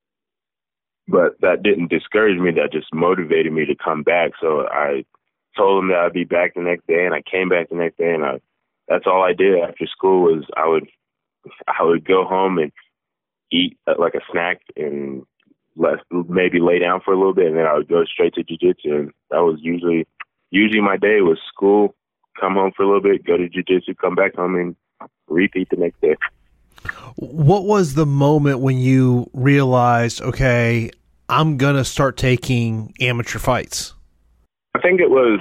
but that didn't discourage me. That just motivated me to come back. So I told them that I'd be back the next day, and I came back the next day, and I, that's all I did after school was I would, I would go home and eat uh, like a snack and let maybe lay down for a little bit, and then I would go straight to jiu-jitsu. And that was usually, usually my day was school, come home for a little bit, go to jiu-jitsu, come back home, and repeat the next day. What was the moment when you realized, okay, I'm going to start taking amateur fights? I think it was,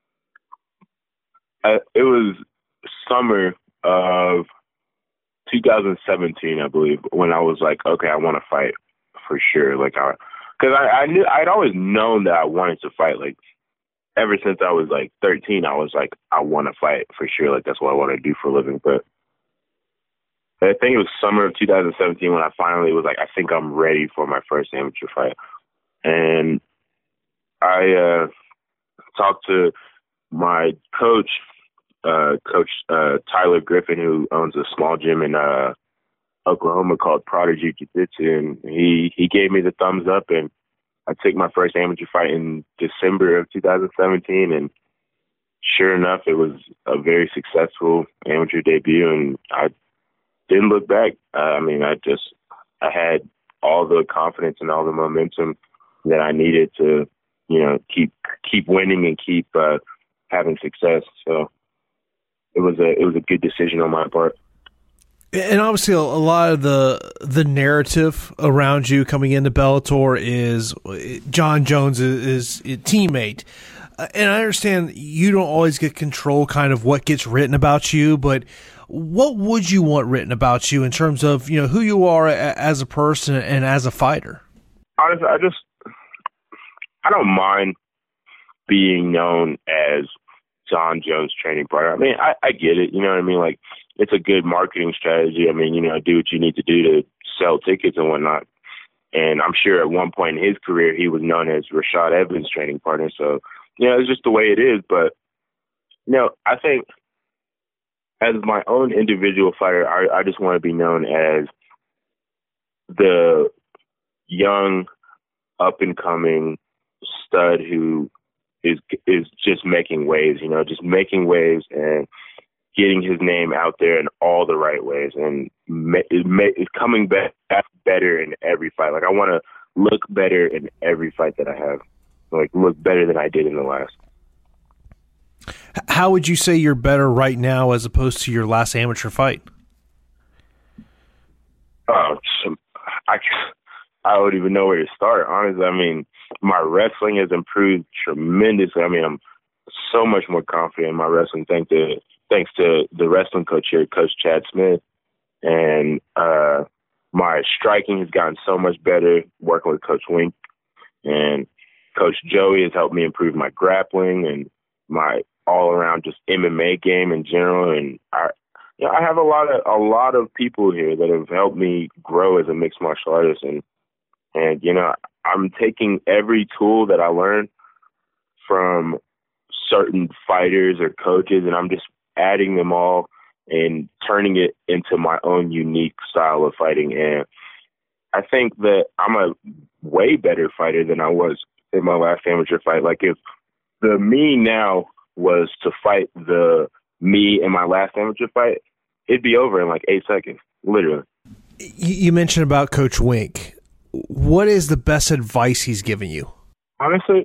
uh, it was summer of two thousand seventeen, I believe, when I was like, okay, I want to fight for sure. Like I, because I, I knew I'd always known that I wanted to fight. Like ever since I was like thirteen, I was like, I want to fight for sure. Like that's what I want to do for a living. But I think it was summer of two thousand seventeen when I finally was like, I think I'm ready for my first amateur fight. And I uh, talked to my coach, uh, Coach uh, Tyler Griffin, who owns a small gym in uh, Oklahoma called Prodigy Jiu-Jitsu, and he, he gave me the thumbs up, and I took my first amateur fight in December of two thousand seventeen, and sure enough, it was a very successful amateur debut, and I didn't look back. Uh, I mean, I just I had all the confidence and all the momentum that I needed to, you know, keep keep winning and keep uh, having success. So it was a it was a good decision on my part. And obviously, a lot of the the narrative around you coming into Bellator is Jon Jones is, is a teammate. And I understand you don't always get control kind of what gets written about you, but what would you want written about you in terms of, you know, who you are as a person and as a fighter? Honestly, I just, I don't mind being known as Jon Jones training partner. I mean, I, I get it. You know what I mean? Like, it's a good marketing strategy. I mean, you know, do what you need to do to sell tickets and whatnot. And I'm sure at one point in his career, he was known as Rashad Evans' training partner. So, you know, it's just the way it is. But, you know, I think as my own individual fighter, I, I just want to be known as the young, up-and-coming stud who is is just making waves, you know, just making waves and getting his name out there in all the right ways, and is coming back better in every fight. Like, I want to look better in every fight that I have, like look better than I did in the last. How would you say you're better right now as opposed to your last amateur fight? Oh, I, I don't even know where to start, honestly. I mean, my wrestling has improved tremendously. I mean, I'm so much more confident in my wrestling thanks to, thanks to the wrestling coach here, Coach Chad Smith. And uh, my striking has gotten so much better working with Coach Wink. And Coach Joey has helped me improve my grappling and my all-around just M M A game in general. And I, you know, I have a lot of a lot of people here that have helped me grow as a mixed martial artist. And and you know, I'm taking every tool that I learned from certain fighters or coaches, and I'm just adding them all and turning it into my own unique style of fighting. And I think that I'm a way better fighter than I was in my last amateur fight. Like, if the me now was to fight the me in my last amateur fight, it'd be over in like eight seconds, literally. You mentioned about Coach Wink. What is the best advice he's given you? Honestly,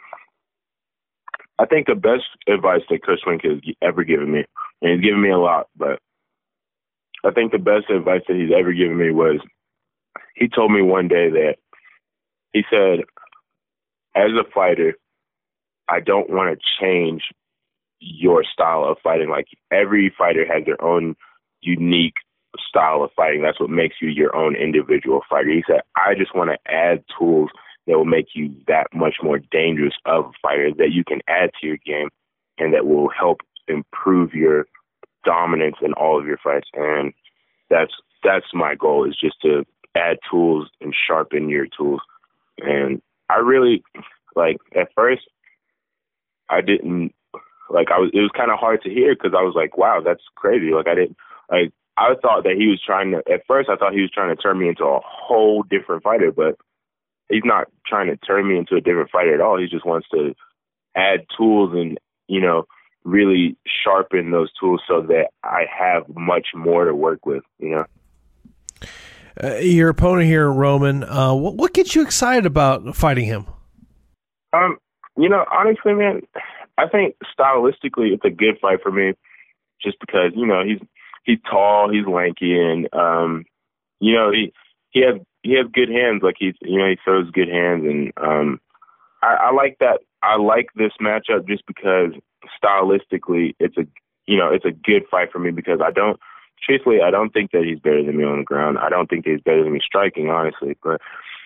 I think the best advice that Coach Wink has ever given me, and he's given me a lot, but I think the best advice that he's ever given me was, he told me one day that, he said, as a fighter, I don't want to change your style of fighting. Like, every fighter has their own unique style of fighting. That's what makes you your own individual fighter. He said, I just want to add tools that will make you that much more dangerous of a fighter, that you can add to your game and that will help improve your dominance in all of your fights. And that's that's my goal, is just to add tools and sharpen your tools. And I really, like, at first, I didn't, like, I was, it was kind of hard to hear, because I was like, wow, that's crazy. Like, I didn't, like, I thought that he was trying to, at first I thought he was trying to turn me into a whole different fighter, but he's not trying to turn me into a different fighter at all. He just wants to add tools and, you know, really sharpen those tools so that I have much more to work with, you know. Uh, your opponent here, Roman, uh, what, what gets you excited about fighting him? Um, you know, honestly, man, I think stylistically it's a good fight for me, just because, you know, he's he's tall, he's lanky, and um, you know, he he has he has good hands. Like, he's, you know, he throws good hands, and um, I, I like that. I like this matchup just because stylistically it's a, you know, it's a good fight for me, because I don't, truthfully, I don't think that he's better than me on the ground. I don't think that he's better than me striking, honestly. But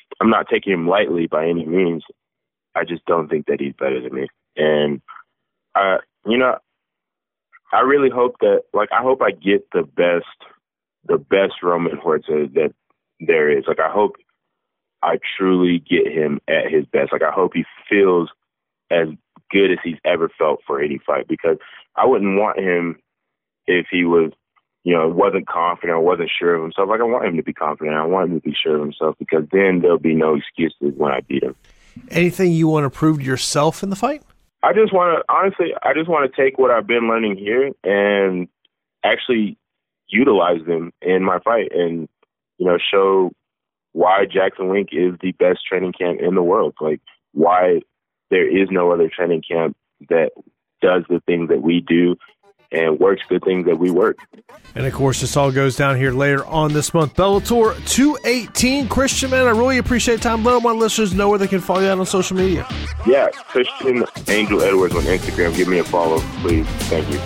I'm not taking him lightly by any means. I just don't think that he's better than me. And, uh, you know, I really hope that, like, I hope I get the best, the best Roman Horta that there is. Like, I hope I truly get him at his best. Like, I hope he feels as good as he's ever felt for any fight, because I wouldn't want him if he was, you know, wasn't confident or wasn't sure of himself. Like, I want him to be confident. I want him to be sure of himself, because then there'll be no excuses when I beat him. Anything you want to prove to yourself in the fight? I just want to, honestly, I just want to take what I've been learning here and actually utilize them in my fight and, you know, show why Jackson Link is the best training camp in the world. Like, why there is no other training camp that does the things that we do and works the things that we work. And, of course, this all goes down here later on this month. Bellator two eighteen. Christian, man, I really appreciate time. Let all my listeners know where they can follow you out on social media. Yeah, Christian Angel Edwards on Instagram. Give me a follow, please. Thank you.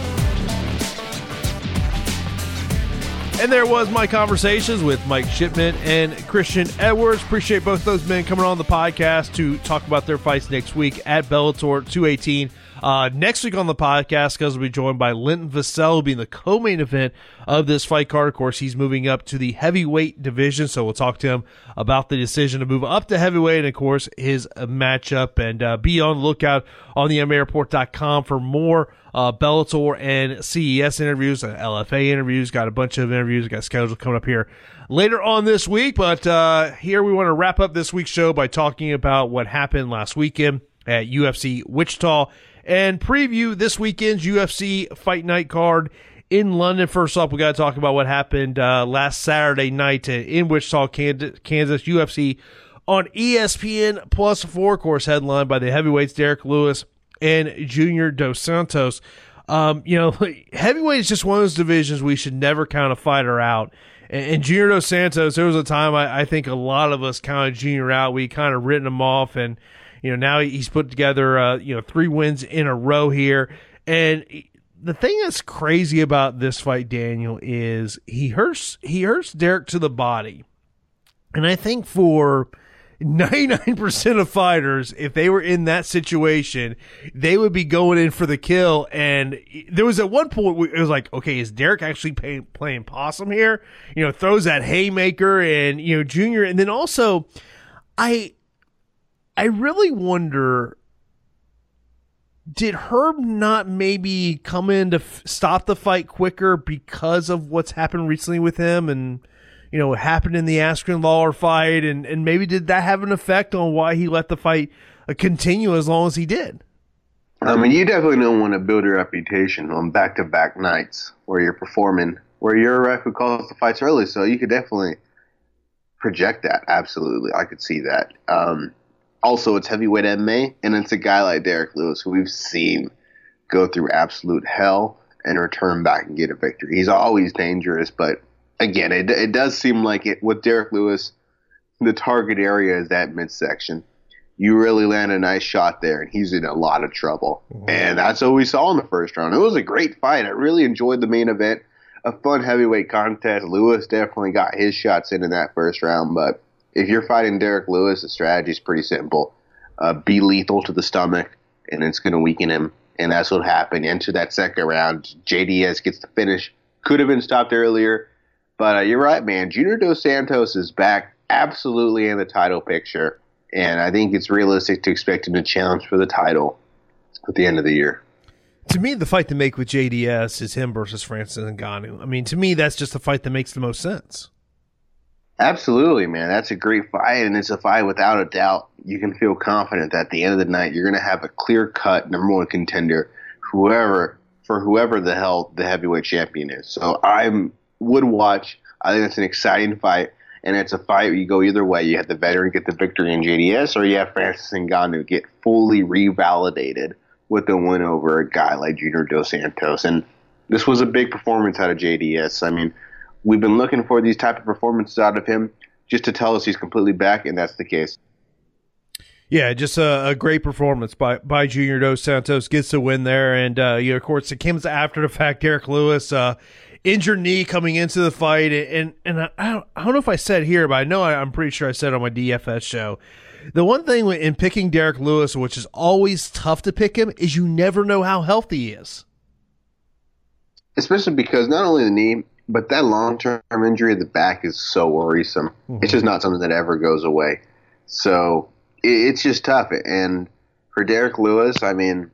And there was my conversations with Mike Shipman and Christian Edwards. Appreciate both those men coming on the podcast to talk about their fights next week at Bellator two eighteen. Uh, next week on the podcast, because we'll be joined by Linton Vassell, being the co-main event of this fight card. Of course, he's moving up to the heavyweight division, so we'll talk to him about the decision to move up to heavyweight and, of course, his uh, matchup. And uh, be on the lookout on the M M A report dot com for more uh, Bellator and C E S interviews, uh, L F A interviews. Got a bunch of interviews got scheduled coming up here later on this week. But uh, here we want to wrap up this week's show by talking about what happened last weekend at U F C Wichita and preview this weekend's U F C Fight Night card in London. First off, we got to talk about what happened uh, last Saturday night in Wichita, Kansas. U F C on E S P N Plus four, of course, headlined by the heavyweights Derek Lewis and Junior Dos Santos. Um, you know, heavyweight is just one of those divisions we should never count a fighter out. And, and Junior Dos Santos, there was a time I, I think a lot of us counted Junior out. We kind of written him off, and you know, now he's put together, uh, you know, three wins in a row here. And the thing that's crazy about this fight, Daniel, is he hurts he hurts Derek to the body. And I think for ninety-nine percent of fighters, if they were in that situation, they would be going in for the kill. And there was at one point where it was like, okay, is Derek actually pay, playing possum here? You know, throws that haymaker, and, you know, Junior. And then also, I... I really wonder, did Herb not maybe come in to f- stop the fight quicker because of what's happened recently with him and, you know, what happened in the Askren Lawler fight, and, and maybe did that have an effect on why he let the fight uh, continue as long as he did? I mean, you definitely don't want to build a reputation on back-to-back nights where you're performing, where you're a ref who calls the fights early, so you could definitely project that, absolutely. I could see that. Um Also, it's heavyweight M M A, and it's a guy like Derek Lewis who we've seen go through absolute hell and return back and get a victory. He's always dangerous, but again, it it does seem like it with Derek Lewis, the target area is that midsection. You really land a nice shot there, and he's in a lot of trouble. Mm-hmm. And that's what we saw in the first round. It was a great fight. I really enjoyed the main event. A fun heavyweight contest. Lewis definitely got his shots in in that first round, but if you're fighting Derek Lewis, the strategy is pretty simple. Uh, be lethal to the stomach, and it's going to weaken him. And that's what happened. Into that second round, J D S gets the finish. Could have been stopped earlier. But uh, you're right, man. Junior Dos Santos is back absolutely in the title picture. And I think it's realistic to expect him to challenge for the title at the end of the year. To me, the fight to make with J D S is him versus Francis Ngannou. I mean, to me, that's just the fight that makes the most sense. Absolutely, man. That's a great fight, and it's a fight without a doubt. You can feel confident that at the end of the night, you're going to have a clear-cut number one contender, whoever for whoever the hell the heavyweight champion is. So I would watch. I think it's an exciting fight, and it's a fight where you go either way. You have the veteran get the victory in J D S, or you have Francis Ngannou get fully revalidated with a win over a guy like Junior Dos Santos. And this was a big performance out of J D S. I mean, we've been looking for these type of performances out of him just to tell us he's completely back, and that's the case. Yeah, just a, a great performance by, by Junior Dos Santos. Gets the win there, and uh, you know, of course, it comes after the fact. Derek Lewis uh, injured knee coming into the fight, and and I, I, don't, I don't know if I said here, but I know I, I'm pretty sure I said on my D F S show. The one thing in picking Derek Lewis, which is always tough to pick him, is you never know how healthy he is. Especially because not only the knee, but that long-term injury at the back is so worrisome. Mm-hmm. It's just not something that ever goes away. So it, it's just tough. And for Derek Lewis, I mean,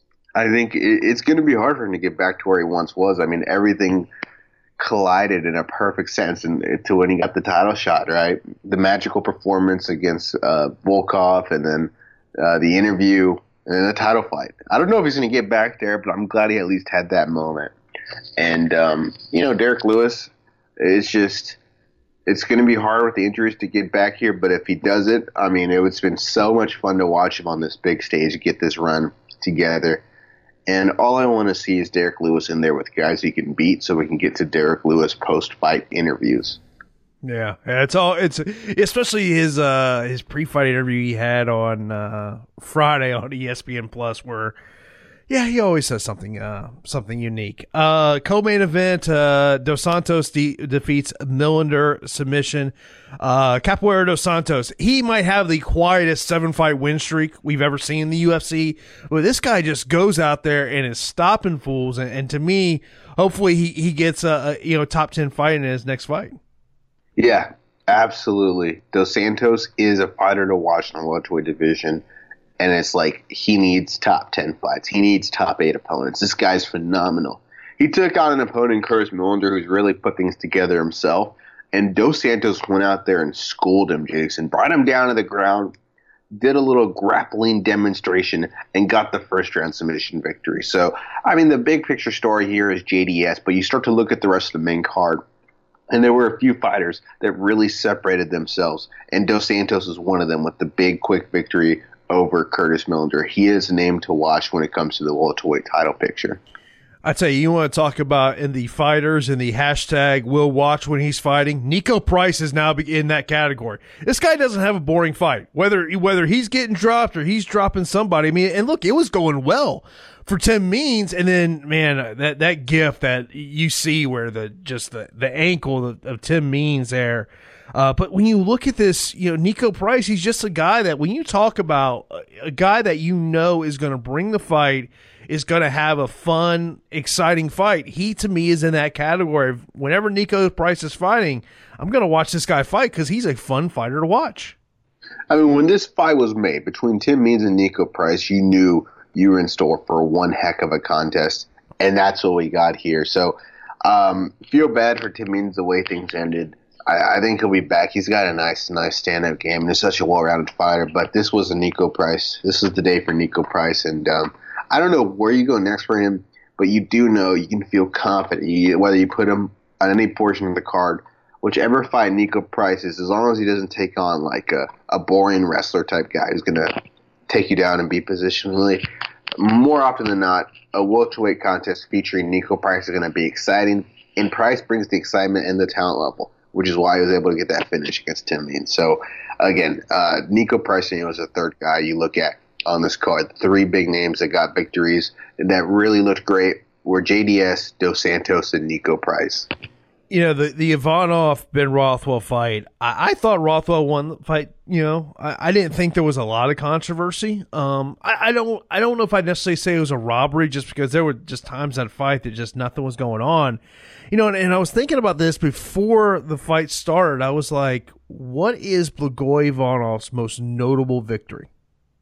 I think it, it's going to be hard for him to get back to where he once was. I mean, everything collided in a perfect sense and to when he got the title shot, right? The magical performance against uh, Volkov, and then uh, the interview, and then the title fight. I don't know if he's going to get back there, but I'm glad he at least had that moment. And, um, you know, Derek Lewis, it's just, it's going to be hard with the injuries to get back here, but if he does it, I mean, it would been so much fun to watch him on this big stage, get this run together. And all I want to see is Derek Lewis in there with guys he can beat, so we can get to Derek Lewis post-fight interviews. Yeah, it's all it's especially his uh, his pre-fight interview he had on uh, Friday on E S P N Plus, where yeah, he always says something uh, something unique. Uh, co-main event: uh, Dos Santos de- defeats Millender submission. Uh, Capoeira Dos Santos, he might have the quietest seven-fight win streak we've ever seen in the U F C. But this guy just goes out there and is stopping fools. And, and to me, hopefully he he gets a, a you know top ten fight in his next fight. Yeah, absolutely. Dos Santos is a fighter to watch in the welterweight division. And it's like he needs top ten fights. He needs top eight opponents. This guy's phenomenal. He took on an opponent, Curtis Millender, who's really put things together himself. And Dos Santos went out there and schooled him, Jason. Brought him down to the ground, did a little grappling demonstration, and got the first round submission victory. So, I mean, the big picture story here is J D S. But you start to look at the rest of the main card, and there were a few fighters that really separated themselves. And Dos Santos is one of them with the big, quick victory over Curtis Millender. He is a name to watch when it comes to the welterweight title picture. I tell you, you want to talk about in the fighters and the hashtag we'll watch when he's fighting. Nico Price is now in that category. This guy doesn't have a boring fight, whether whether he's getting dropped or he's dropping somebody. I mean, and look, it was going well for Tim Means, and then man, that that gif that you see where the just the the ankle of, of Tim Means there. Uh, but when you look at this, you know, Nico Price, he's just a guy that when you talk about a guy that you know is going to bring the fight, is going to have a fun, exciting fight, he to me is in that category. Whenever Nico Price is fighting, I'm going to watch this guy fight because he's a fun fighter to watch. I mean, when this fight was made between Tim Means and Nico Price, you knew you were in store for one heck of a contest, and that's what we got here. So um, feel bad for Tim Means the way things ended. I think he'll be back. He's got a nice, nice stand-up game, and he's such a well-rounded fighter. But this was a Nico Price. This is the day for Nico Price, and um, I don't know where you go next for him, but you do know you can feel confident you, whether you put him on any portion of the card, whichever fight Nico Price is, as long as he doesn't take on like a, a boring wrestler type guy who's going to take you down and be positionally. More often than not, a welterweight contest featuring Nico Price is going to be exciting, and Price brings the excitement and the talent level, which is why he was able to get that finish against Tim Means. So, again, uh, Nico Price was the third guy you look at on this card. Three big names that got victories that really looked great were J D S, Dos Santos, and Nico Price. You know, the, the Ivanov-Ben Rothwell fight, I, I thought Rothwell won the fight. You know, I, I didn't think there was a lot of controversy. Um, I, I don't I don't know if I'd necessarily say it was a robbery just because there were just times in that fight that just nothing was going on. You know, and, and I was thinking about this before the fight started. I was like, what is Blagoy Ivanov's most notable victory?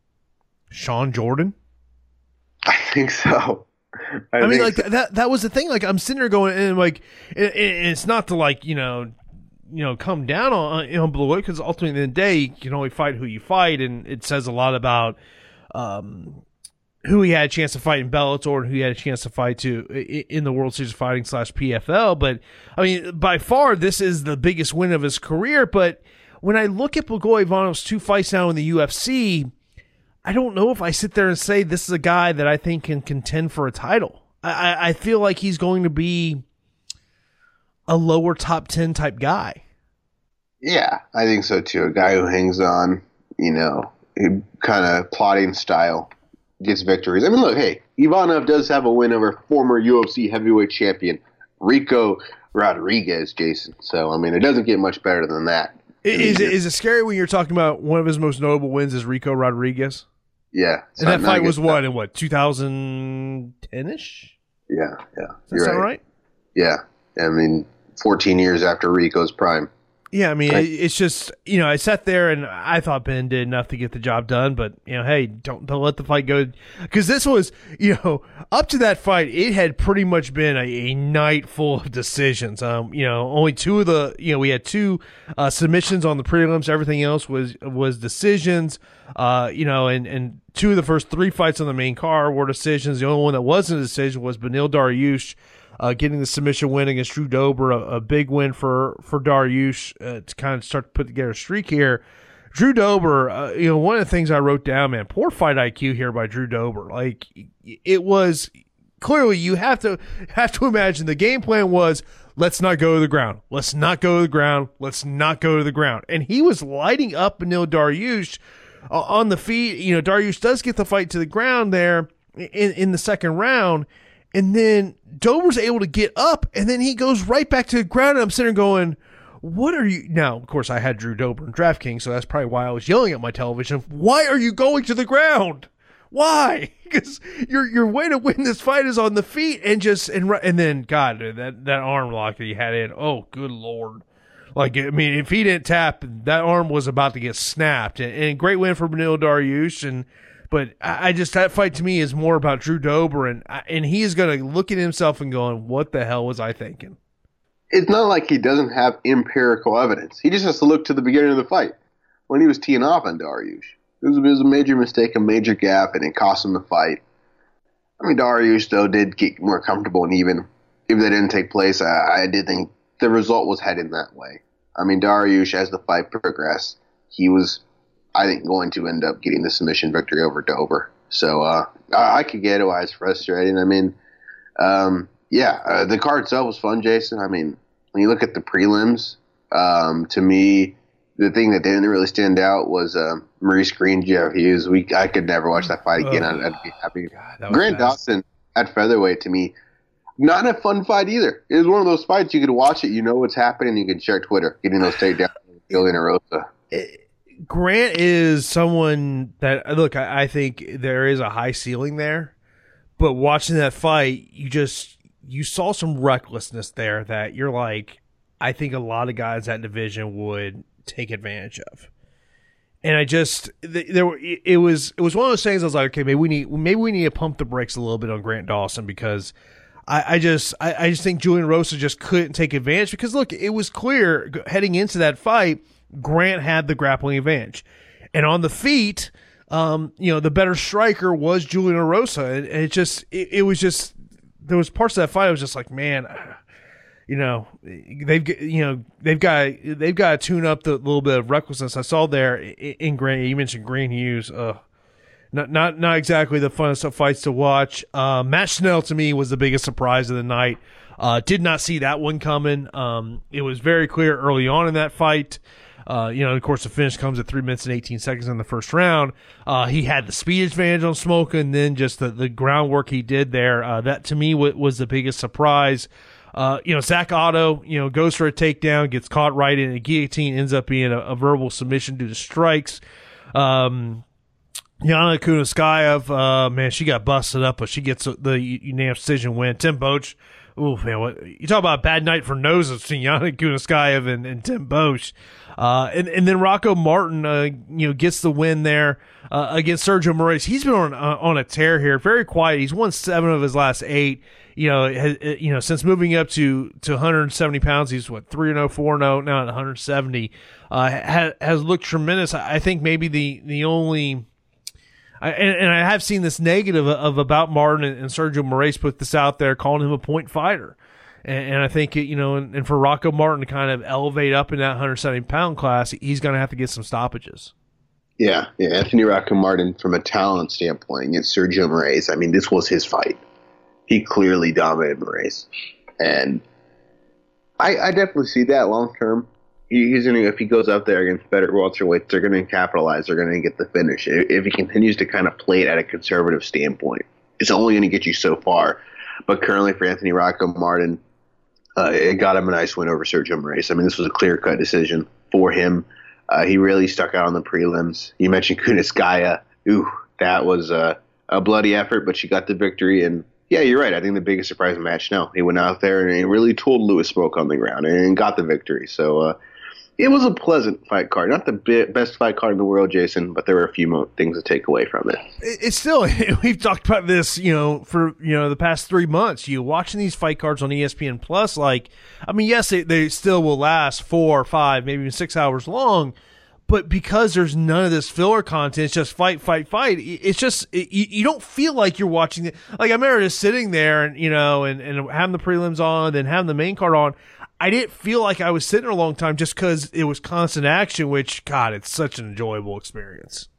Sean Jordan? I think so. I, I mean, think like, so. that that was the thing. Like, I'm sitting there going, and like, it, it, it's not to, like, you know, you know, come down on, you know, Blagoy, because ultimately, in the, the day, you can only fight who you fight, and it says a lot about um, who he had a chance to fight in Bellator and who he had a chance to fight to in the World Series of Fighting slash P F L. But, I mean, by far, this is the biggest win of his career. But when I look at Blagoy Ivanov's two fights now in the U F C, I don't know if I sit there and say this is a guy that I think can contend for a title. I, I feel like he's going to be a lower top ten type guy. Yeah, I think so too. A guy who hangs on, you know, kind of plotting style, gets victories. I mean, look, hey, Ivanov does have a win over former U F C heavyweight champion Rico Rodriguez, Jason. So, I mean, it doesn't get much better than that. Is it, is it scary when you're talking about one of his most notable wins is Rico Rodriguez? Yeah. And that fight was what, in what, two thousand ten-ish? Yeah, yeah. Does that sound right? Yeah. I mean, fourteen years after Rico's prime. Yeah, I mean, it, it's just, you know, I sat there and I thought Ben did enough to get the job done, but, you know, hey, don't, don't let the fight go. Because this was, you know, up to that fight, it had pretty much been a, a night full of decisions. Um, you know, only two of the, you know, we had two uh, submissions on the prelims. Everything else was was decisions. Uh, you know, and, and two of the first three fights on the main card were decisions. The only one that wasn't a decision was Beneil Dariush. Uh, getting the submission win against Drew Dober, a, a big win for for Dariush uh, to kind of start to put together a streak here. Drew Dober, uh, you know, one of the things I wrote down, man, poor fight I Q here by Drew Dober. Like, it was clearly you have to have to imagine the game plan was let's not go to the ground, let's not go to the ground, let's not go to the ground, and he was lighting up Beneil Dariush uh, on the feet. You know, Dariush does get the fight to the ground there in in the second round. And then Dober's able to get up, and then he goes right back to the ground, and I'm sitting there going, what are you... Now, of course, I had Drew Dober in DraftKings, so that's probably why I was yelling at my television. Why are you going to the ground? Why? Because your your way to win this fight is on the feet, and just... And and then, God, that, that arm lock that he had in, oh, good Lord. Like, I mean, if he didn't tap, that arm was about to get snapped. And, and great win for Beneil Dariush, and... But I just, that fight to me is more about Drew Dober, and and he is going to look at himself and going, what the hell was I thinking? It's not like he doesn't have empirical evidence. He just has to look to the beginning of the fight when he was teeing off on Dariush. It was, it was a major mistake, a major gap, and it cost him the fight. I mean, Dariush, though, did get more comfortable, and even if that didn't take place, I, I did think the result was heading that way. I mean, Dariush, as the fight progressed, he was... I think going to end up getting the submission victory over Dober. So uh, I, I could get why it's frustrating. I mean, um, yeah, uh, the card itself was fun, Jason. I mean, when you look at the prelims, um, to me, the thing that didn't really stand out was uh, Maurice Green, Jeff Hughes. We I could never watch that fight again. Oh, I'd, I'd be happy. God, Grant Dawson at featherweight, to me, not a fun fight either. It was one of those fights you could watch it, you know what's happening, you can check Twitter, getting those takedowns, Julian Erosa. Grant is someone that, look, I, I think there is a high ceiling there, but watching that fight, you just, you saw some recklessness there that you're like, I think a lot of guys that division would take advantage of. And I just, there were, it was, it was one of those things I was like, okay, maybe we need, maybe we need to pump the brakes a little bit on Grant Dawson, because I, I just, I, I just think Julian Erosa just couldn't take advantage, because look, it was clear heading into that fight, Grant had the grappling advantage, and on the feet, um, you know, the better striker was Julian Erosa, and, and it just, it, it was just, there was parts of that fight I was just like, man, you know, they've, you know, they've got, they've got to tune up the little bit of recklessness I saw there in, in Grant. You mentioned Green Hughes, uh, not, not, not exactly the funnest of fights to watch. Uh, Matt Schnell to me was the biggest surprise of the night. Uh, did not see that one coming. Um, it was very clear early on in that fight. Uh, you know, of course, the finish comes at three minutes and eighteen seconds in the first round. Uh, he had the speed advantage on Smoka, and then just the, the groundwork he did there. Uh, that, to me, w- was the biggest surprise. Uh, you know, Zach Otto, you know, goes for a takedown, gets caught right in a guillotine, ends up being a, a verbal submission due to strikes. Um, Yana Kunitskaya, uh, man, she got busted up, but she gets the unanimous decision win. Tim Boetsch, ooh, man, what, you talk about a bad night for noses between Yana Kunitskaya and, and Tim Boetsch. Uh, and, and then Rocco Martin, uh, you know, gets the win there, uh, against Sergio Moraes. He's been on, uh, on a tear here, very quiet. He's won seven of his last eight, you know, has, you know, since moving up to, to one hundred seventy pounds, he's what, three and oh, four and oh, now at one hundred seventy, uh, has, has looked tremendous. I think maybe the, the only, I, and, and I have seen this negative of, of about Martin and, and Sergio Moraes put this out there, calling him a point fighter. And, and I think, it, you know, and, and for Rocco Martin to kind of elevate up in that one hundred seventy pound class, he's going to have to get some stoppages. Yeah, yeah. Anthony Rocco Martin, from a talent standpoint, against Sergio Moraes, I mean, this was his fight. He clearly dominated Moraes. And I, I definitely see that long term. He, he's gonna, if he goes out there against better welterweights, they're going to capitalize. They're going to get the finish. If, if he continues to kind of play it at a conservative standpoint, it's only going to get you so far. But currently for Anthony Rocco Martin, uh, it got him a nice win over Sergio Moraes. I mean, this was a clear-cut decision for him. Uh, he really stuck out on the prelims. You mentioned Kunitskaya. Ooh, that was a, a bloody effort, but she got the victory. And, yeah, you're right. I think the biggest surprise in the match now. He went out there and he really told Lewis Smoke on the ground and got the victory. So, uh, it was a pleasant fight card. Not the bi- best fight card in the world, Jason, but there were a few mo- things to take away from it. It's still, we've talked about this, you know, for, you know, the past three months. You watching these fight cards on E S P N Plus, like, I mean, yes, they, they still will last four, five, maybe even six hours long, but because there's none of this filler content, it's just fight, fight, fight. It's just, it, you, you don't feel like you're watching it. Like, I remember just sitting there and, you know, and, and having the prelims on, then having the main card on. I didn't feel like I was sitting there a long time just because it was constant action, which, God, it's such an enjoyable experience.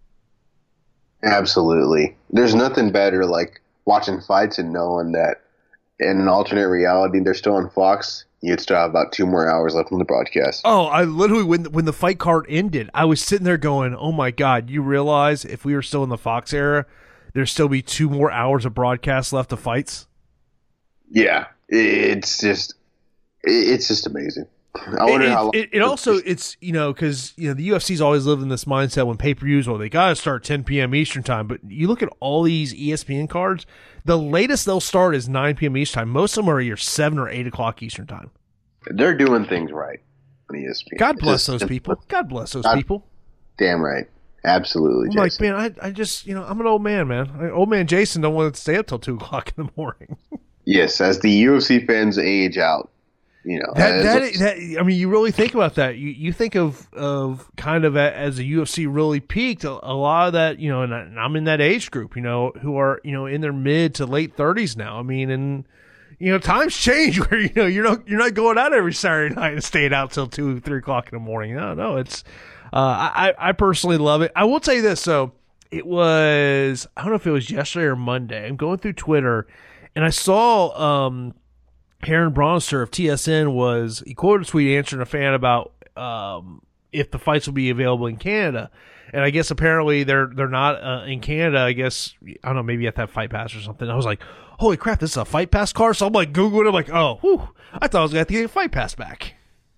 Absolutely. There's nothing better like watching fights and knowing that in an alternate reality they're still on Fox. You'd still have about two more hours left on the broadcast. Oh, I literally, when, when the fight card ended, I was sitting there going, oh, my God, you realize if we were still in the Fox era, there'd still be two more hours of broadcast left of fights? Yeah. It's just... It's just amazing. I wonder it, how long it, it also it's you know because you know the U F C's always lived in this mindset when pay per views, well, they got to start ten p.m. Eastern time. But you look at all these E S P N cards, the latest they'll start is nine p.m. Eastern time. Most of them are your seven or eight o'clock Eastern time. They're doing things right on E S P N. God bless those people. God bless those God, people. Damn right. Absolutely. I'm Jason. like, man, I I just you know I'm an old man, man. I, old man Jason don't want to stay up till two o'clock in the morning. Yes, as the U F C fans age out. You know, that, that, that I mean, you really think about that. You you think of of kind of a, as the U F C really peaked. A, a lot of that, you know, and, I, and I'm in that age group, you know, who are you know in their mid to late thirties now. I mean, and you know, times change where you know you're not you're not going out every Saturday night and staying out till two three o'clock in the morning. No, no, it's uh, I I personally love it. I will tell you this. So it was I don't know if it was yesterday or Monday. I'm going through Twitter and I saw. Um, Aaron Bronster of T S N was, he quoted a tweet answering a fan about um, if the fights will be available in Canada. And I guess apparently they're they're not uh, in Canada. I guess, I don't know, maybe at that Fight Pass or something. I was like, holy crap, this is a Fight Pass card? So I'm like, Googling it. I'm like, oh, whew, I thought I was going to have to get a Fight Pass back.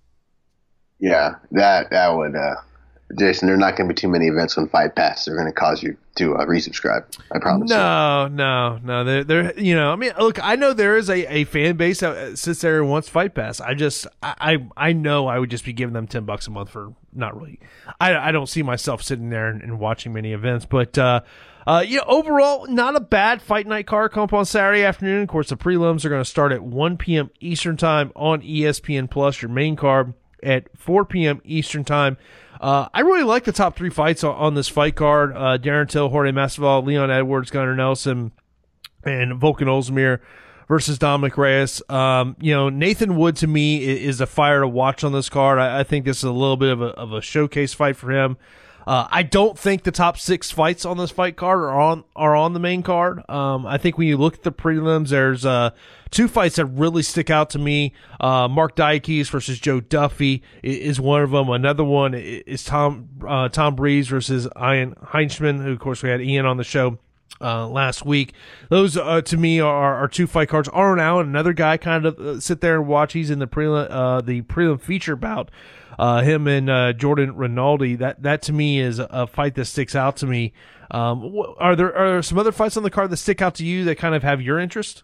Yeah, that, that would, uh, Jason, there are not going to be too many events on Fight Pass. They're going to cause you to uh, resubscribe. I promise. No, you. no, no. They're, they're, you know, I mean, look, I know there is a, a fan base that sits there and wants Fight Pass. I just, I, I know I would just be giving them ten bucks a month for not really. I, I don't see myself sitting there and, and watching many events, but, uh, uh, you know, overall, not a bad fight night card come up on Saturday afternoon. Of course, the prelims are going to start at one p.m. Eastern time on E S P N Plus. Your main card at four p.m. Eastern time. Uh, I really like the top three fights on, on this fight card. Uh, Darren Till, Jorge Masvidal, Leon Edwards, Gunnar Nelson, and Volkan Ozdemir versus Dominic Reyes. Um, you know, Nathan Wood to me is, is a fire to watch on this card. I, I think this is a little bit of a, of a showcase fight for him. Uh, I don't think the top six fights on this fight card are on are on the main card. Um, I think when you look at the prelims, there's uh, two fights that really stick out to me. Uh, Mark Diakis versus Joe Duffy is one of them. Another one is Tom uh, Tom Breeze versus Ian Heinzman, who, of course, we had Ian on the show uh, last week. Those, uh, to me, are, are two fight cards. Aaron Allen, another guy, kind of uh, sit there and watch. He's in the prelim, uh, the prelim feature bout. Uh, him and uh, Jordan Rinaldi, that that to me is a, a fight that sticks out to me. Um, are there are there some other fights on the card that stick out to you that kind of have your interest?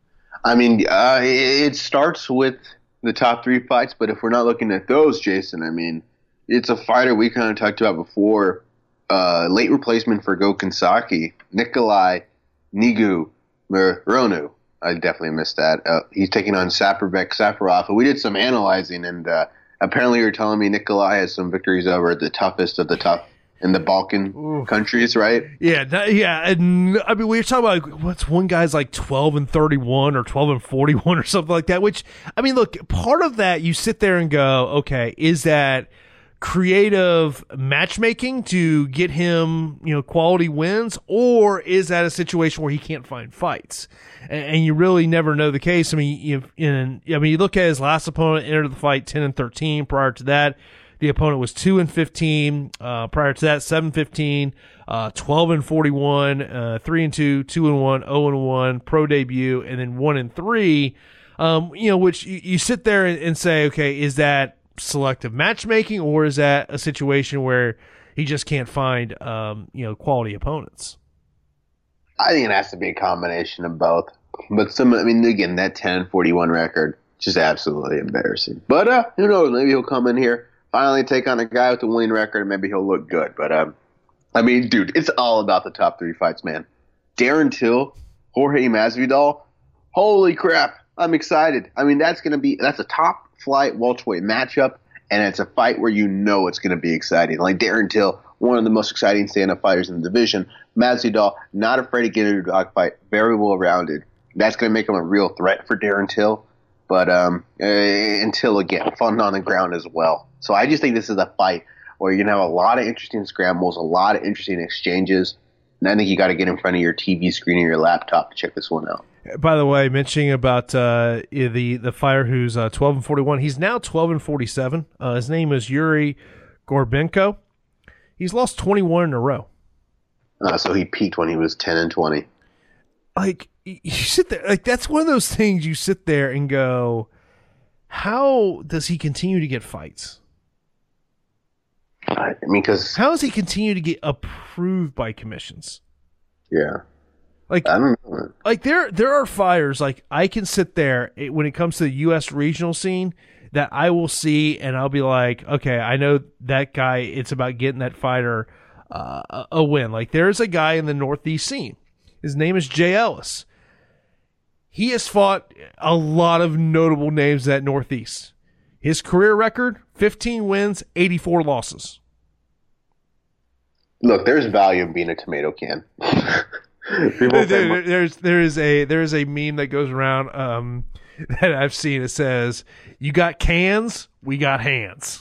I mean, uh, it starts with the top three fights, but if we're not looking at those, Jason, I mean, it's a fighter we kind of talked about before. Uh, late replacement for Gokhan Saki, Nikolai Nigu Muronu. I definitely missed that. Uh, he's taking on Saperbek Safarov. We did some analyzing, and uh, apparently you're telling me Nikolai has some victories over the toughest of the tough in the Balkan Ooh. countries, right? Yeah, that, yeah. And I mean, we were talking about like, what's one guy's like twelve and thirty-one or twelve and forty-one or something like that. Which, I mean, look, part of that you sit there and go, okay, is that creative matchmaking to get him, you know, quality wins, or is that a situation where he can't find fights? And, and you really never know the case. I mean, you, in, I mean, you look at his last opponent, entered the fight ten and thirteen. Prior to that, the opponent was two and fifteen. Uh, prior to that, seven fifteen, uh, twelve and forty-one, uh, three and two, two and one, zero and one, pro debut, and then one and three. Um, you know, which you, you sit there and, and say, okay, is that selective matchmaking, or is that a situation where he just can't find, um, you know, quality opponents? I think it has to be a combination of both. But some, I mean, again, that ten forty-one record, just absolutely embarrassing. But uh, who knows? Maybe he'll come in here, finally take on a guy with a winning record, and maybe he'll look good. But um, I mean, dude, it's all about the top three fights, man. Darren Till, Jorge Masvidal, holy crap! I'm excited. I mean, that's gonna be that's a top flight welterweight matchup, and it's a fight where you know it's gonna be exciting. Like Darren Till, one of the most exciting stand-up fighters in the division. Masvidal, not afraid to get into a dogfight, very well rounded. That's gonna make him a real threat for Darren Till. But um, uh, Till again, fun on the ground as well. So I just think this is a fight where you're going to have a lot of interesting scrambles, a lot of interesting exchanges. And I think you got to get in front of your T V screen or your laptop to check this one out. By the way, mentioning about uh, the the fighter who's uh, twelve and forty-one, he's now twelve and forty-seven. Uh, his name is Yuri Gorbenko. He's lost twenty-one in a row. Uh, so he peaked when he was ten and twenty. Like, you sit there, like, that's one of those things you sit there and go, how does he continue to get fights? I mean, because how does he continue to get approved by commissions? Yeah, like I don't know. Like there, there are fighters. Like I can sit there it, when it comes to the U S regional scene that I will see, and I'll be like, okay, I know that guy. It's about getting that fighter uh, a, a win. Like there's a guy in the Northeast scene. His name is Jay Ellis. He has fought a lot of notable names at Northeast. His career record, fifteen wins, eighty-four losses. Look, there's value in being a tomato can. there, there, there's there is a there is a meme that goes around um, that I've seen. It says, "You got cans, we got hands."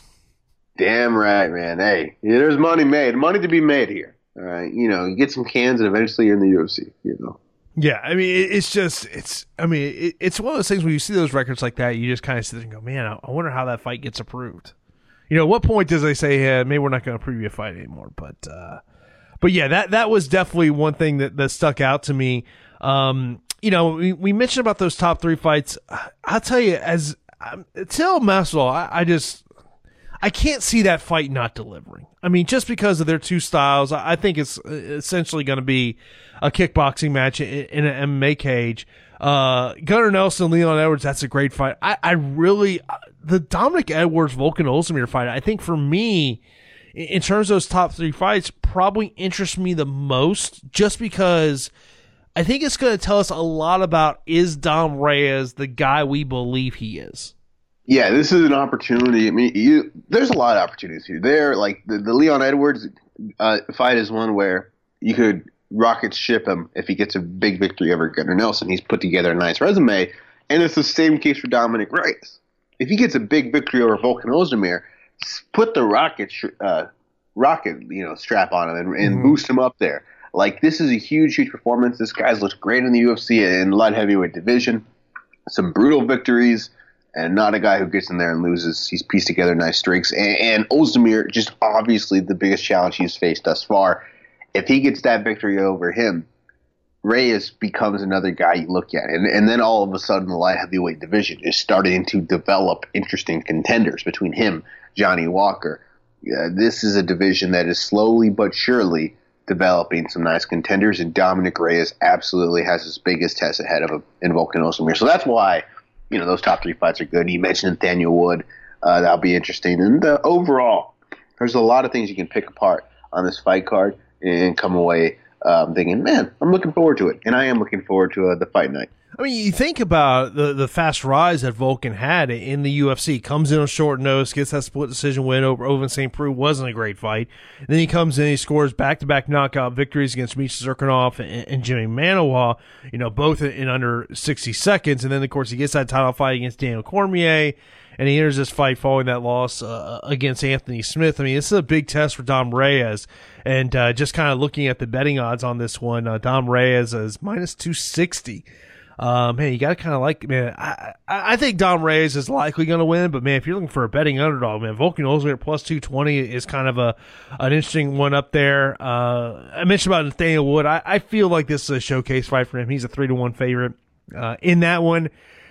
Damn right, man. Hey, there's money made, money to be made here. All right, you know, you get some cans, and eventually you're in the U F C. You know. Yeah, I mean, it's just, it's, I mean, it, it's one of those things when you see those records like that, you just kind of sit there and go, man, I, I wonder how that fight gets approved. You know, at what point does they say, hey, maybe we're not going to approve your fight anymore? But, uh, but yeah, that, that was definitely one thing that, that stuck out to me. Um, you know, we, we mentioned about those top three fights. I'll tell you, as, um, Till Masvidal, I, I just, I can't see that fight not delivering. I mean, just because of their two styles, I think it's essentially going to be a kickboxing match in an M M A cage. Uh, Gunnar Nelson, Leon Edwards, that's a great fight. I, I really, the Dominic Edwards, Volkan Ozdemir fight, I think for me, in terms of those top three fights, probably interests me the most just because I think it's going to tell us a lot about, is Dom Reyes the guy we believe he is? Yeah, this is an opportunity. I mean, you, there's a lot of opportunities here. There, like the, the Leon Edwards uh, fight is one where you could rocket ship him if he gets a big victory over Gunnar Nelson. He's put together a nice resume, and it's the same case for Dominic Reyes. If he gets a big victory over Volkan Ozdemir, put the rocket uh, rocket you know strap on him and, and mm-hmm. boost him up there. Like this is a huge, huge performance. This guy's looked great in the U F C in light heavyweight division. Some brutal victories. And not a guy who gets in there and loses. He's pieced together nice streaks. And, and Ozdemir, just obviously the biggest challenge he's faced thus far. If he gets that victory over him, Reyes becomes another guy you look at. And, and then all of a sudden the light heavyweight division is starting to develop interesting contenders between him, Johnny Walker. Uh, this is a division that is slowly but surely developing some nice contenders. And Dominic Reyes absolutely has his biggest test ahead of him in Volkan Ozdemir. So that's why you know, those top three fights are good. You mentioned Nathaniel Wood. Uh, that'll be interesting. And uh, overall, there's a lot of things you can pick apart on this fight card and come away um, thinking, man, I'm looking forward to it. And I am looking forward to uh, the fight night. I mean, you think about the, the fast rise that Volkan had in the U F C. Comes in on short notice, gets that split decision win over Ovince Saint Preux. Wasn't a great fight. And then he comes in, he scores back-to-back knockout victories against Misha Cirkunov and, and Jimmy Manuwa, you know, both in, in under sixty seconds. And then, of course, he gets that title fight against Daniel Cormier, and he enters this fight following that loss uh, against Anthony Smith. I mean, this is a big test for Dom Reyes. And uh, just kind of looking at the betting odds on this one, uh, Dom Reyes is minus two sixty. Um, man, you got to kind of like, man, I, I think Dom Reyes is likely going to win, but man, if you're looking for a betting underdog, man, Volkan Ozdemir plus two twenty is kind of a, an interesting one up there. Uh, I mentioned about Nathaniel Wood. I, I feel like this is a showcase fight for him. He's a three to one favorite, uh, in that one.